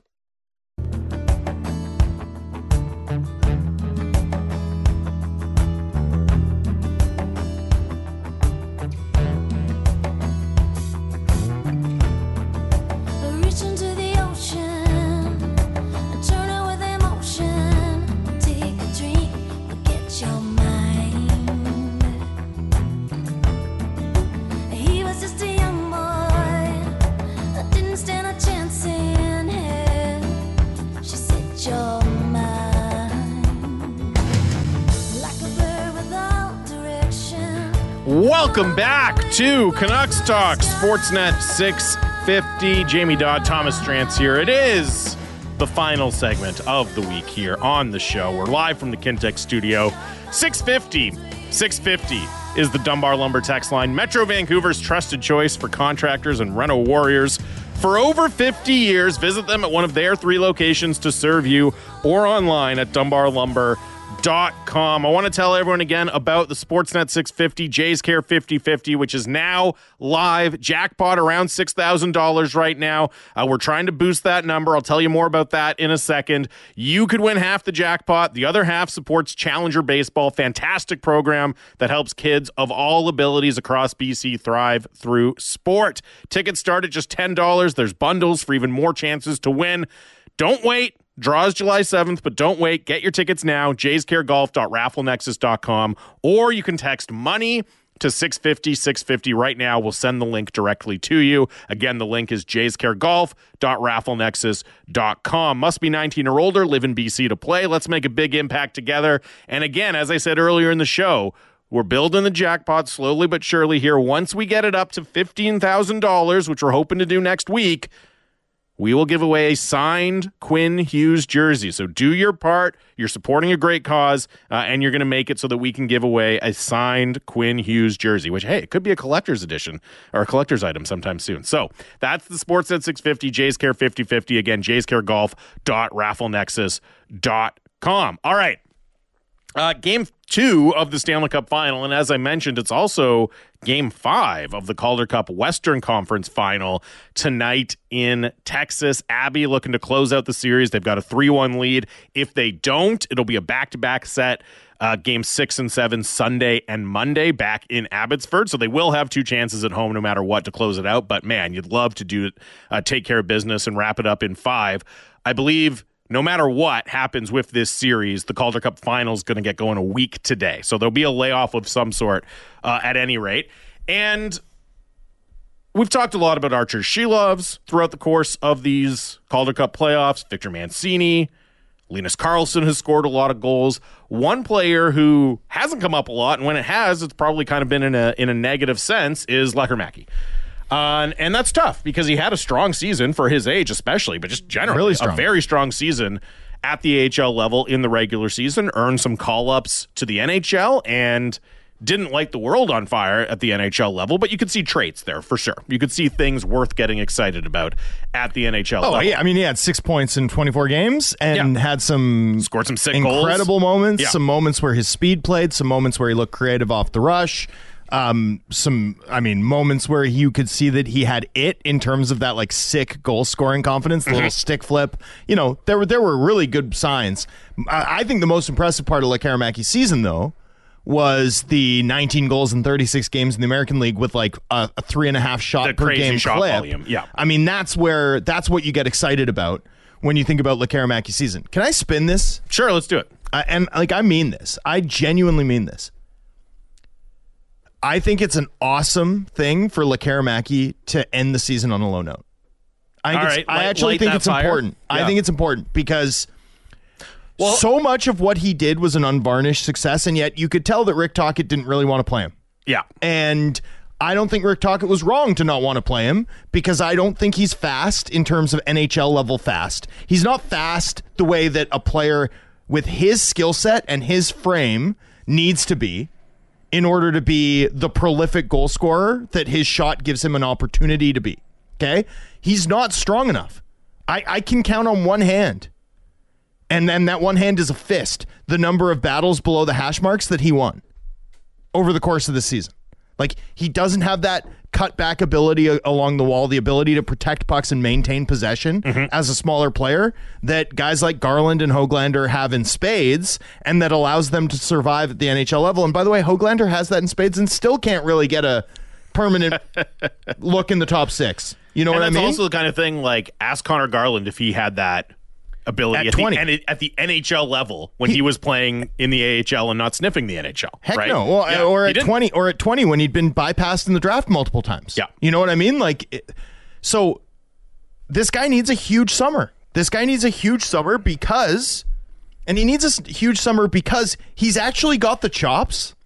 Welcome back to Canucks Talk Sportsnet six fifty. Jamie Dodd, Thomas Strantz here. It is the final segment of the week here on the show. We're live from the Kintec studio. six fifty. six fifty is the Dunbar Lumber text line. Metro Vancouver's trusted choice for contractors and reno warriors. For over fifty years, visit them at one of their three locations to serve you or online at dunbar lumber dot com. I want to tell everyone again about the Sportsnet six fifty Jays Care fifty fifty, which is now live. Jackpot around six thousand dollars right now. Uh, we're trying to boost that number. I'll tell you more about that in a second. You could win half the jackpot. The other half supports Challenger Baseball. Fantastic program that helps kids of all abilities across B C thrive through sport. Tickets start at just ten dollars. There's bundles for even more chances to win. Don't wait. Draws July seventh, but don't wait. Get your tickets now, jays care golf dot raffle nexus dot com, or you can text money to six fifty six fifty right now. We'll send the link directly to you. Again, the link is jays care golf dot raffle nexus dot com. Must be nineteen or older, live in B C to play. Let's make a big impact together. And again, as I said earlier in the show, we're building the jackpot slowly but surely here. Once we get it up to fifteen thousand dollars, which we're hoping to do next week, we will give away a signed Quinn Hughes jersey. So do your part. You're supporting a great cause, uh, and you're going to make it so that we can give away a signed Quinn Hughes jersey, which, hey, it could be a collector's edition or a collector's item sometime soon. So that's the Sportsnet six fifty, Jays Care fifty fifty. Again, jays care golf dot raffle nexus dot com. All right. Uh, game two of the Stanley Cup Final, and as I mentioned, it's also game five of the Calder Cup Western Conference Final tonight in Texas. Abby looking to close out the series. They've got a three one lead. If they don't, it'll be a back-to-back set. Uh, game six and seven Sunday and Monday back in Abbotsford. So they will have two chances at home no matter what to close it out. But man, you'd love to do it, uh, take care of business and wrap it up in five. I believe no matter what happens with this series, the Calder Cup Final is going to get going a week today. So there'll be a layoff of some sort uh, at any rate. And we've talked a lot about Archer Sheloves throughout the course of these Calder Cup playoffs. Victor Mancini, Linus Karlsson has scored a lot of goals. One player who hasn't come up a lot, and when it has, it's probably kind of been in a in a negative sense, is Lekkerimäki. Uh, and, and that's tough because he had a strong season for his age, especially, but just generally Really strong. a very strong season at the A H L level in the regular season, earned some call-ups to the N H L, and didn't light the world on fire at the N H L level, but you could see traits there for sure. You could see things worth getting excited about at the N H L Oh, level. yeah. I mean, he had six points in twenty-four games and Yeah. had some Scored some sick goals. incredible moments, Yeah. some moments where his speed played, some moments where he looked creative off the rush. Um, some, I mean, moments where you could see that he had it in terms of that like sick goal scoring confidence, the Mm-hmm. little stick flip. You know, there were there were really good signs. I, I think the most impressive part of Lekkerimäki's season, though, was the nineteen goals in thirty-six games in the American League with like a, a three and a half shot The per crazy game shot clip. volume, yeah. I mean, that's where that's what you get excited about when you think about Lekkerimäki's season. Can I spin this? Sure, let's do it. I, and like I mean this. I genuinely mean this. I think it's an awesome thing for Lekkerimäki to end the season on a low note. I, think All it's- right, I light- actually light think that it's fire. important. I Yeah. think it's important because Well- so much of what he did was an unvarnished success, and yet you could tell that Rick Tocchet didn't really want to play him. Yeah. And I don't think Rick Tocchet was wrong to not want to play him because I don't think he's fast in terms of N H L level fast. He's not fast the way that a player with his skill set and his frame needs to be in order to be the prolific goal scorer that his shot gives him an opportunity to be. Okay? He's not strong enough. I, I can count on one hand. And then that one hand is a fist. The number of battles below the hash marks that he won over the course of the season. Like, he doesn't have that cutback ability along the wall, the ability to protect pucks and maintain possession mm-hmm. as a smaller player that guys like Garland and Höglander have in spades, and that allows them to survive at the N H L level. And by the way, Höglander has that in spades and still can't really get a permanent look in the top six. You know and what I mean? That's also the kind of thing, like, ask Connor Garland if he had that ability at, at, twenty. The, at the N H L level when he, he was playing in the A H L and not sniffing the N H L. Heck right? no. Well, yeah, or at twenty, or at twenty when he'd been bypassed in the draft multiple times. Yeah, you know what I mean. Like, it, so this guy needs a huge summer. This guy needs a huge summer because, and he needs a huge summer because he's actually got the chops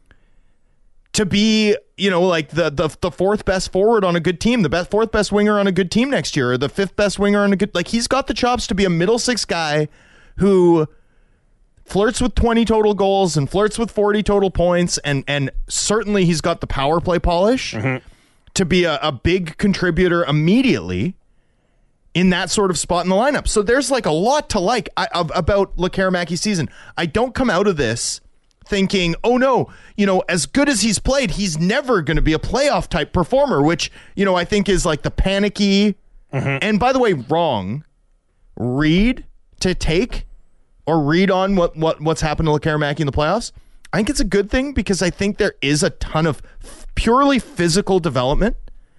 to be, you know, like the, the the fourth best forward on a good team, the best fourth best winger on a good team next year, or the fifth best winger on a good, like, he's got the chops to be a middle six guy who flirts with twenty total goals and flirts with forty total points, and and certainly he's got the power play polish mm-hmm. to be a, a big contributor immediately in that sort of spot in the lineup. So there's like a lot to like I, about Lekkerimaki season. I don't come out of this thinking, oh no, you know, as good as he's played, he's never going to be a playoff type performer, which, you know, I think is like the panicky mm-hmm. and, by the way, wrong read to take or read on what, what what's happened to Lekkerimaki in the playoffs. I think it's a good thing because I think there is a ton of f- purely physical development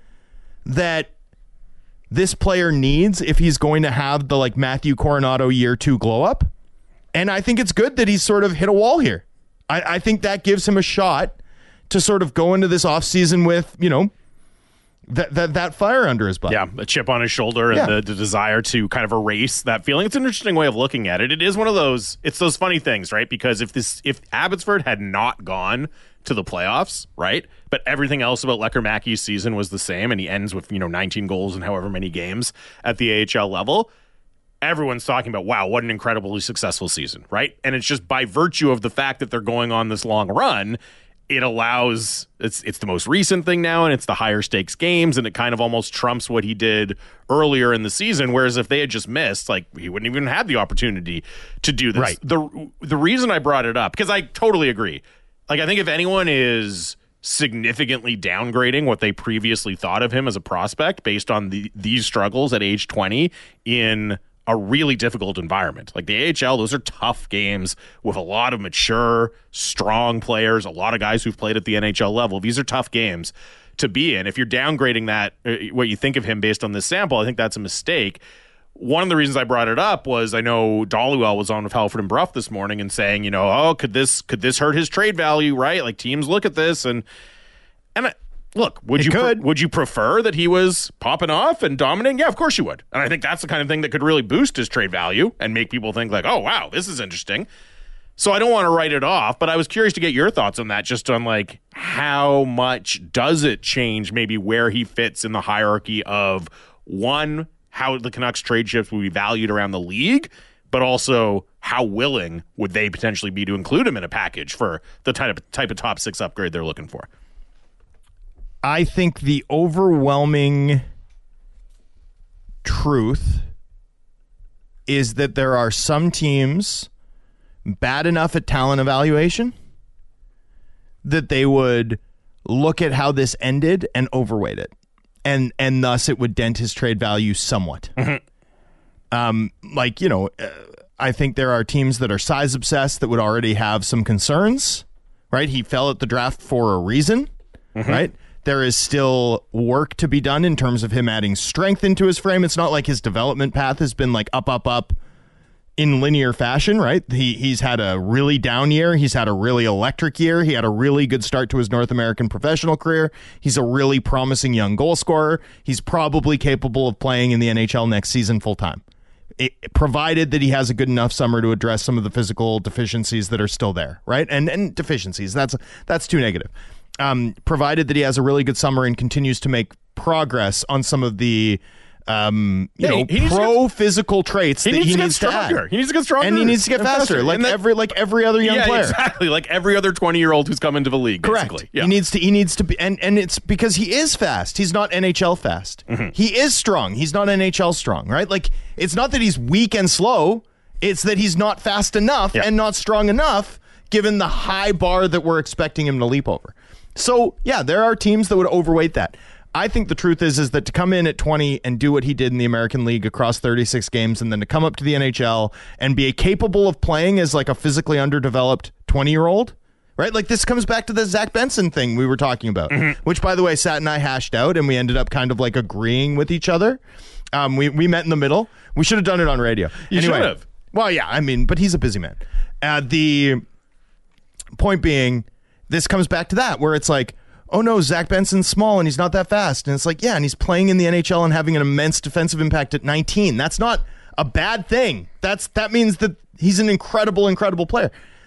that this player needs if he's going to have the like Matthew Coronado year two glow up. And I think it's good that he's sort of hit a wall here. I, I think that gives him a shot to sort of go into this offseason with, you know, that that that fire under his butt. Yeah, a chip on his shoulder and yeah. the, the desire to kind of erase that feeling. It's an interesting way of looking at it. It is one of those, it's those funny things, right? Because if this if Abbotsford had not gone to the playoffs, right? But everything else about Lekkermaki's season was the same, and he ends with, you know, nineteen goals in however many games at the A H L level. Everyone's talking about, wow, what an incredibly successful season, right? And it's just by virtue of the fact that they're going on this long run, it allows, it's it's the most recent thing now, and it's the higher stakes games, and it kind of almost trumps what he did earlier in the season, whereas if they had just missed, like, he wouldn't even have the opportunity to do this. Right. The, the reason I brought it up, because I totally agree. Like, I think if anyone is significantly downgrading what they previously thought of him as a prospect based on the, these struggles at age twenty in a really difficult environment. Like the A H L, those are tough games with a lot of mature, strong players, a lot of guys who've played at the N H L level. These are tough games to be in. If you're downgrading that, what you think of him based on this sample, I think that's a mistake. One of the reasons I brought it up was I know Dollywell was on with Halford and Bruff this morning and saying, you know, oh, could this could this hurt his trade value, right? Like, teams look at this and and I, look, would it you could. Pre- would you prefer that he was popping off and dominating? Yeah, of course you would. And I think that's the kind of thing that could really boost his trade value and make people think like, oh, wow, this is interesting. So I don't want to write it off, but I was curious to get your thoughts on that, just on like how much does it change maybe where he fits in the hierarchy of, one, how the Canucks trade chips will be valued around the league, but also how willing would they potentially be to include him in a package for the type of, type of top six upgrade they're looking for? I think the overwhelming truth is that there are some teams bad enough at talent evaluation that they would look at how this ended and overweight it. And and thus it would dent his trade value somewhat. Mm-hmm. Um, like, you know, uh, I think there are teams that are size obsessed that would already have some concerns, right? He fell at the draft for a reason, mm-hmm. right? There is still work to be done in terms of him adding strength into his frame. It's not like his development path has been like up, up, up in linear fashion, right? He He's had a really down year. He's had a really electric year. He had a really good start to his North American professional career. He's a really promising young goal scorer. He's probably capable of playing in the N H L next season full time, it, provided that he has a good enough summer to address some of the physical deficiencies that are still there, right? And and deficiencies, that's that's too negative. um, provided that he has a really good summer and continues to make progress on some of the um, you Yeah, know, he needs to pro physical traits He that needs he to get needs to stronger. add. He needs to get stronger. And he needs to get and faster, like And that- every like every other young yeah, player. exactly. Like every other twenty-year-old who's come into the league, Correct. basically. Yeah. He needs to. He needs to be, and and it's because he is fast. He's not N H L fast. Mm-hmm. He is strong. He's not N H L strong, right? Like it's not that he's weak and slow. It's that he's not fast enough Yeah. and not strong enough, given the high bar that we're expecting him to leap over. So yeah, there are teams that would overweight that. I think the truth is is that to come in at twenty and do what he did in the American League across thirty-six games, and then to come up to the N H L and be capable of playing as like a physically underdeveloped twenty-year-old, right? Like this comes back to the Zach Benson thing we were talking about, Mm-hmm. which, by the way, Sat and I hashed out, and we ended up kind of like agreeing with each other. Um, we we met in the middle. We should have done it on radio. You anyway, should have. Well, yeah, I mean, but he's a busy man. Uh, the point being, this comes back to that where it's like, oh no, Zach Benson's small and he's not that fast. And it's like, yeah, and he's playing in the N H L and having an immense defensive impact at nineteen. That's not a bad thing. That's that means that he's an incredible, incredible player.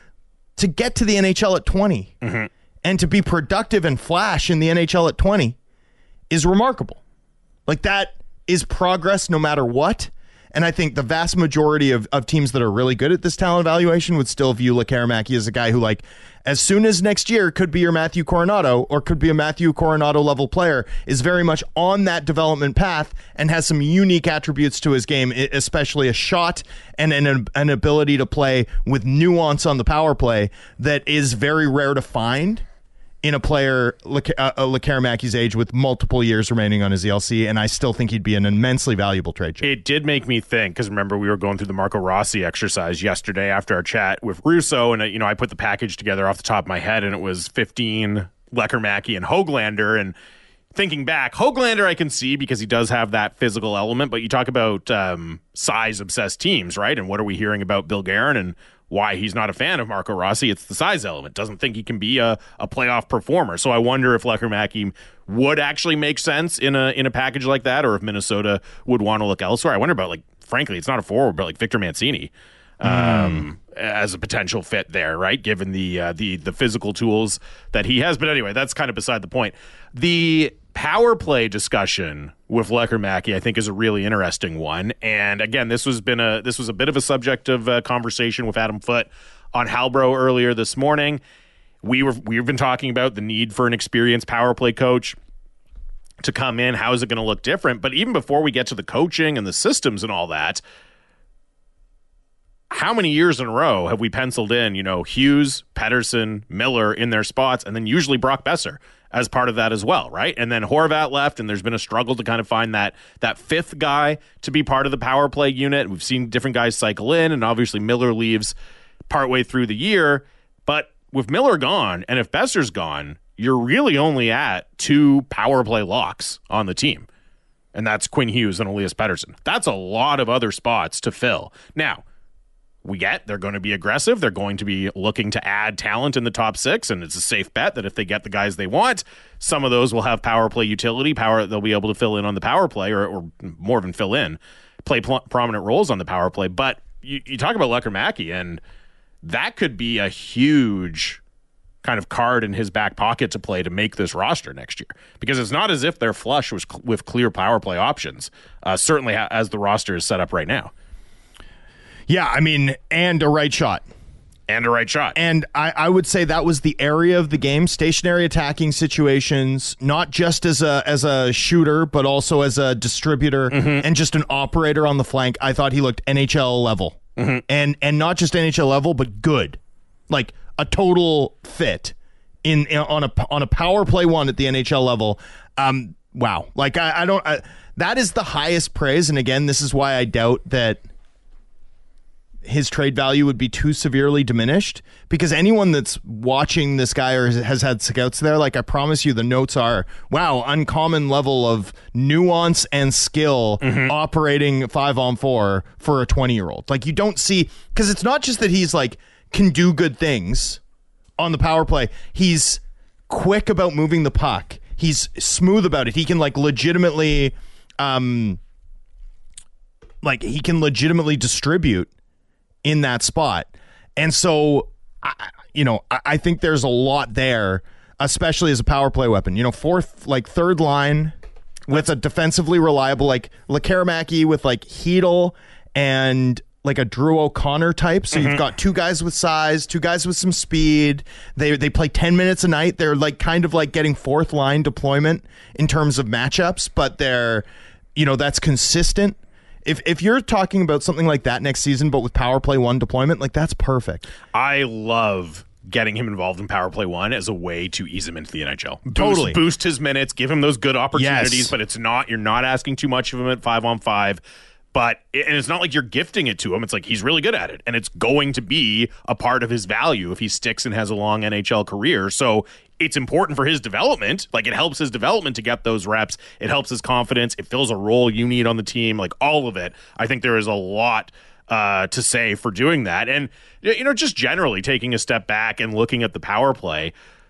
To get to the N H L at twenty Mm-hmm. and to be productive and flash in the N H L at twenty is remarkable. Like that is progress no matter what. And I think the vast majority of, of teams that are really good at this talent evaluation would still view Lekkerimaki as a guy who, like, as soon as next year could be your Matthew Coronado or could be a Matthew Coronado level player, is very much on that development path and has some unique attributes to his game, especially a shot and an, an ability to play with nuance on the power play that is very rare to find in a player like uh, Lekkerimaki age with multiple years remaining on his E L C, and I still think he'd be an immensely valuable trade chip. It did make me think, because remember we were going through the Marco Rossi exercise yesterday after our chat with Russo, and uh, you know I put the package together off the top of my head, and it was fifteen Lekkerimaki and Höglander, and thinking back, Höglander I can see because he does have that physical element, but you talk about um, size-obsessed teams, right? And what are we hearing about Bill Guerin and why he's not a fan of Marco Rossi? It's the size element. Doesn't think he can be a, a playoff performer. So I wonder if Lekkerimaki would actually make sense in a in a package like that, or if Minnesota would want to look elsewhere. I wonder about, like, frankly, it's not a forward, but like Victor Mancini um, mm. as a potential fit there, right? Given the uh, the the physical tools that he has. But anyway, that's kind of beside the point. The power play discussion with Lekkerimaki, I think, is a really interesting one. And again, this was been a this was a bit of a subject of uh, conversation with Adam Foote on Halbro earlier this morning. We were we've been talking about the need for an experienced power play coach to come in. How is it going to look different? But even before we get to the coaching and the systems and all that, how many years in a row have we penciled in, you know, Hughes, Pettersson, Miller in their spots, and then usually Brock Besser as part of that as well, right? And then Horvat left, and there's been a struggle to kind of find that that fifth guy to be part of the power play unit. We've seen different guys cycle in, and obviously Miller leaves partway through the year. But with Miller gone, and if Besser's gone, you're really only at two power play locks on the team, and that's Quinn Hughes and Elias Pettersson. That's a lot of other spots to fill. Now, we get they're going to be aggressive. They're going to be looking to add talent in the top six, and it's a safe bet that if they get the guys they want, some of those will have power play utility. Power they'll be able to fill in on the power play, or, or more than fill in, play pl- prominent roles on the power play. But you, you talk about Lekkerimaki, and that could be a huge kind of card in his back pocket to play to make this roster next year, because it's not as if they're flush with, with clear power play options, uh, certainly ha- as the roster is set up right now. Yeah, I mean, and a right shot. And a right shot. And I, I would say that was the area of the game, stationary attacking situations, not just as a as a shooter, but also as a distributor mm-hmm. and just an operator on the flank. I thought he looked N H L level. Mm-hmm. And and not just N H L level, but good. Like a total fit in, in on a on a power play one at the N H L level. Um, wow. Like I, I don't I, that is the highest praise. And again, this is why I doubt that his trade value would be too severely diminished, because anyone that's watching this guy or has had scouts there, like, I promise you the notes are, wow, uncommon level of nuance and skill mm-hmm. operating five on four for a twenty year old. Like, you don't see, because it's not just that he's like can do good things on the power play. He's quick about moving the puck. He's smooth about it. He can like legitimately um like he can legitimately distribute in that spot. And so, I, you know, I, I think there's a lot there. especially as a power play weapon. You know, fourth, like third line with a defensively reliable, like Lekaramaki with like Hedl and like a Drew O'Connor type. So mm-hmm. you've got two guys with size, two guys with some speed. They they play ten minutes a night. They're like kind of like getting fourth line deployment in terms of matchups, but they're, you know, that's consistent. If if you're talking about something like that next season, but with power play one deployment, like that's perfect. I love getting him involved in power play one as a way to ease him into the N H L. Boost, Totally. Boost his minutes, give him those good opportunities, Yes. but it's not, you're not asking too much of him at five on five. But, and it's not like you're gifting it to him. It's like he's really good at it. And it's going to be a part of his value if he sticks and has a long N H L career. So it's important for his development. Like, it helps his development to get those reps. It helps his confidence. It fills a role you need on the team. Like, all of it. I think there is a lot uh, to say for doing that. And, you know, just generally taking a step back and looking at the power play,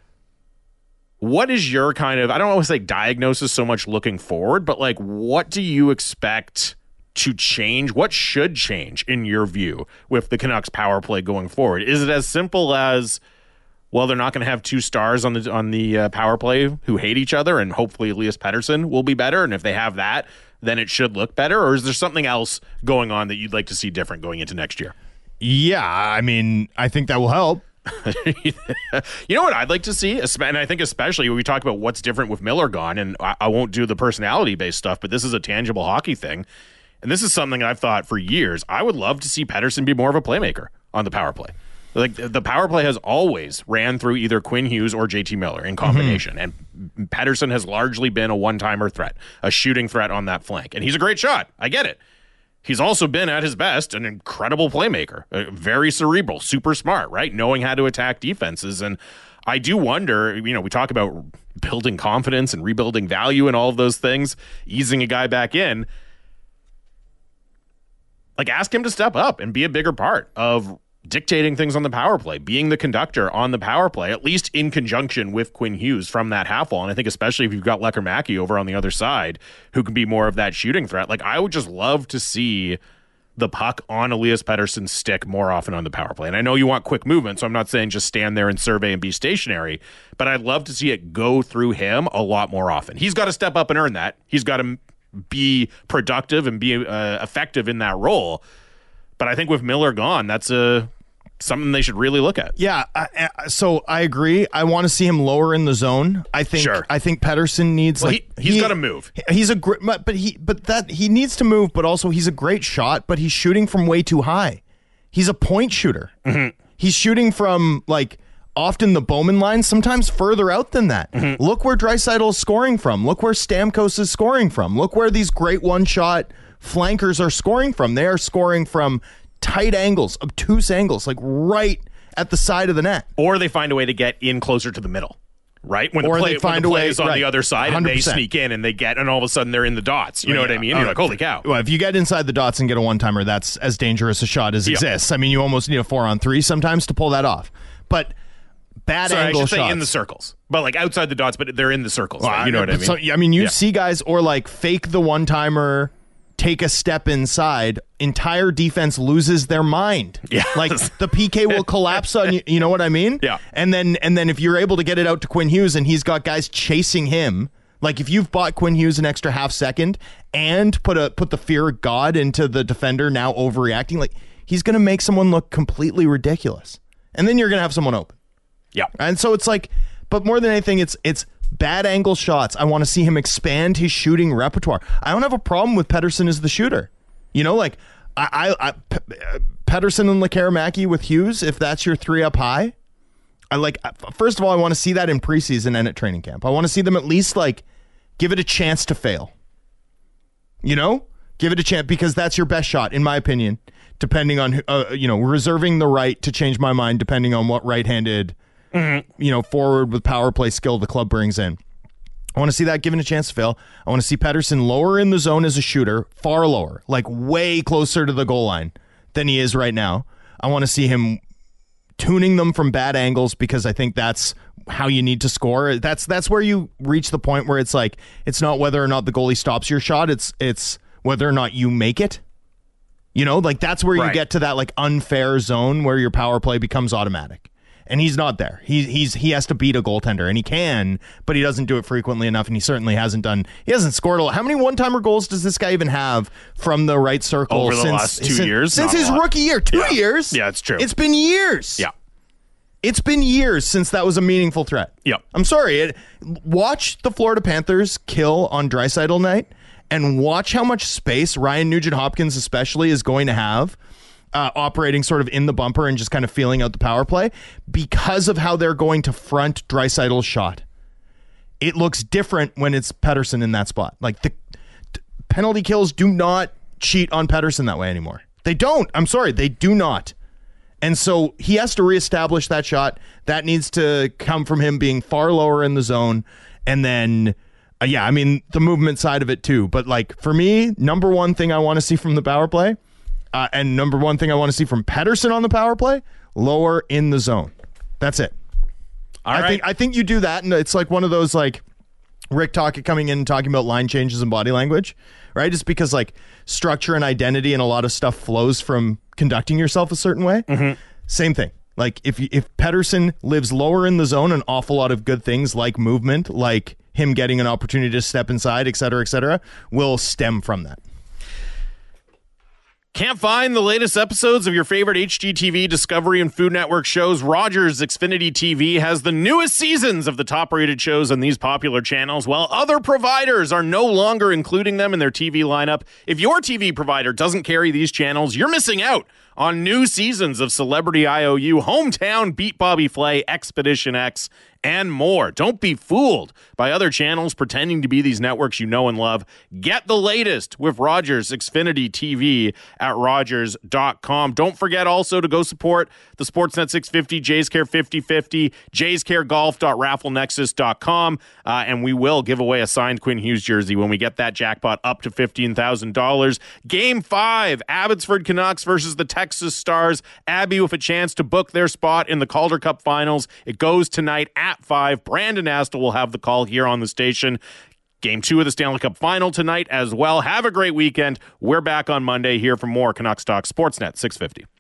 what is your kind of, I don't want to say diagnosis so much looking forward, but like, what do you expect to change? What should change in your view with the Canucks power play going forward? Is it as simple as, well, they're not going to have two stars on the on the uh, power play who hate each other, and hopefully Elias Pettersson will be better, and if they have that, then it should look better? Or is there something else going on that you'd like to see different going into next year? Yeah, I mean, I think that will help. You know what I'd like to see? And I think especially when we talk about what's different with Miller gone, and I, I won't do the personality-based stuff, but this is a tangible hockey thing. And this is something I've thought for years. I would love to see Pettersson be more of a playmaker on the power play. Like, the power play has always ran through either Quinn Hughes or J T Miller in combination. Mm-hmm. And Pettersson has largely been a one-timer threat, a shooting threat on that flank. And he's a great shot. I get it. He's also been at his best an incredible playmaker, very cerebral, super smart, right? Knowing how to attack defenses. And I do wonder, you know, we talk about building confidence and rebuilding value and all of those things, easing a guy back in. Like, ask him to step up and be a bigger part of dictating things on the power play, being the conductor on the power play, at least in conjunction with Quinn Hughes from that half wall. And I think especially if you've got Lekaramaki over on the other side, who can be more of that shooting threat. Like, I would just love to see the puck on Elias Pettersson's stick more often on the power play. And I know you want quick movement, so I'm not saying just stand there and survey and be stationary, but I'd love to see it go through him a lot more often. He's got to step up and earn that. He's got to be productive and be uh, effective in that role. But I think with Miller gone, that's a something they should really look at. Yeah, I, I, so I agree. I want to see him lower in the zone. I think. Sure. I think Pettersson needs well, like he, he's he, got to move. He's a great, but he but that he needs to move. But also he's a great shot. But he's shooting from way too high. He's a point shooter. Mm-hmm. He's shooting from like often the Bowman line, sometimes further out than that. Mm-hmm. Look where Draisaitl is scoring from. Look where Stamkos is scoring from. Look where these great one-shot flankers are scoring from. They are scoring from tight angles, obtuse angles, like right at the side of the net. Or they find a way to get in closer to the middle, right? When the or play, they find when the play a way, is on right, the other side one hundred percent. And they sneak in and they get, and all of a sudden they're in the dots. You know yeah. what I mean? You're uh, like, holy cow. Well, if you get inside the dots and get a one-timer, that's as dangerous a shot as yeah. exists. I mean, you almost need a four-on-three sometimes to pull that off. But bad Sorry, angle I should shots. say in the circles. But like outside the dots, but they're in the circles. Well, right? You know what I mean? So, I mean, you yeah. see guys or like fake the one-timer, take a step inside, entire defense loses their mind. Yeah. Like the P K will collapse on you. You know what I mean? Yeah. And then and then if you're able to get it out to Quinn Hughes and he's got guys chasing him, like if you've bought Quinn Hughes an extra half second and put a put the fear of God into the defender now overreacting, like he's going to make someone look completely ridiculous. And then you're going to have someone open. Yeah. And so it's like, but more than anything, it's it's bad angle shots. I want to see him expand his shooting repertoire. I don't have a problem with Pettersson as the shooter. You know, like I, I, I P- Pettersson and Lekaramaki with Hughes, if that's your three up high. I like, first of all, I want to see that in preseason and at training camp. I want to see them at least like give it a chance to fail. You know, give it a chance because that's your best shot, in my opinion, depending on, uh, you know, reserving the right to change my mind depending on what right-handed Mm-hmm. you know, forward with power play skill the club brings in. I want to see that given a chance to fail. I want to see Pettersson lower in the zone as a shooter, far lower, like way closer to the goal line than he is right now. I want to see him tuning them from bad angles because I think that's how you need to score. That's that's where you reach the point where it's like it's not whether or not the goalie stops your shot, it's it's whether or not you make it. You know, like that's where right. you get to that like unfair zone where your power play becomes automatic. And he's not there. He he's he has to beat a goaltender, and he can, but he doesn't do it frequently enough, and he certainly hasn't done. He hasn't scored a lot. How many one-timer goals does this guy even have from the right circle over the since, last two since, years? Since Not his rookie year, two yeah. years. Yeah, it's true. It's been years. Yeah, it's been years since that was a meaningful threat. Yep. I'm sorry. It, watch the Florida Panthers kill on Draisaitl night, and watch how much space Ryan Nugent-Hopkins especially is going to have. Uh, operating sort of in the bumper and just kind of feeling out the power play because of how they're going to front Draisaitl's shot. It looks different when it's Pettersson in that spot. Like the t- penalty kills do not cheat on Pettersson that way anymore. They don't. I'm sorry. They do not. And so he has to reestablish that shot. That needs to come from him being far lower in the zone. And then, uh, yeah, I mean, the movement side of it too. But like for me, number one thing I want to see from the power play Uh, and number one thing I want to see from Pettersson on the power play, lower in the zone. That's it. All I right. think I think you do that, and it's like one of those like Rick Tocchet coming in and talking about line changes and body language, right? It's because like structure and identity and a lot of stuff flows from conducting yourself a certain way. Mm-hmm. Same thing. Like if you, if Pettersson lives lower in the zone, an awful lot of good things like movement, like him getting an opportunity to step inside, et cetera, et cetera, will stem from that. Can't find the latest episodes of your favorite H G T V, Discovery, and Food Network shows? Rogers Xfinity T V has the newest seasons of the top-rated shows on these popular channels, while other providers are no longer including them in their T V lineup. If your T V provider doesn't carry these channels, you're missing out on new seasons of Celebrity I O U, Hometown, Beat Bobby Flay, Expedition X, and more. Don't be fooled by other channels pretending to be these networks you know and love. Get the latest with Rogers Xfinity T V at Rogers dot com. Don't forget also to go support the Sportsnet six fifty, Jays Care fifty fifty, jays care golf dot raffle nexus dot com, uh, and we will give away a signed Quinn Hughes jersey when we get that jackpot up to fifteen thousand dollars. Game five, Abbotsford Canucks versus the Texas Stars. Abby with a chance to book their spot in the Calder Cup Finals. It goes tonight at five. Brandon Astle will have the call here on the station. Game two of the Stanley Cup Final tonight as well. Have a great weekend. We're back on Monday here for more Canucks Talk. Sportsnet six fifty.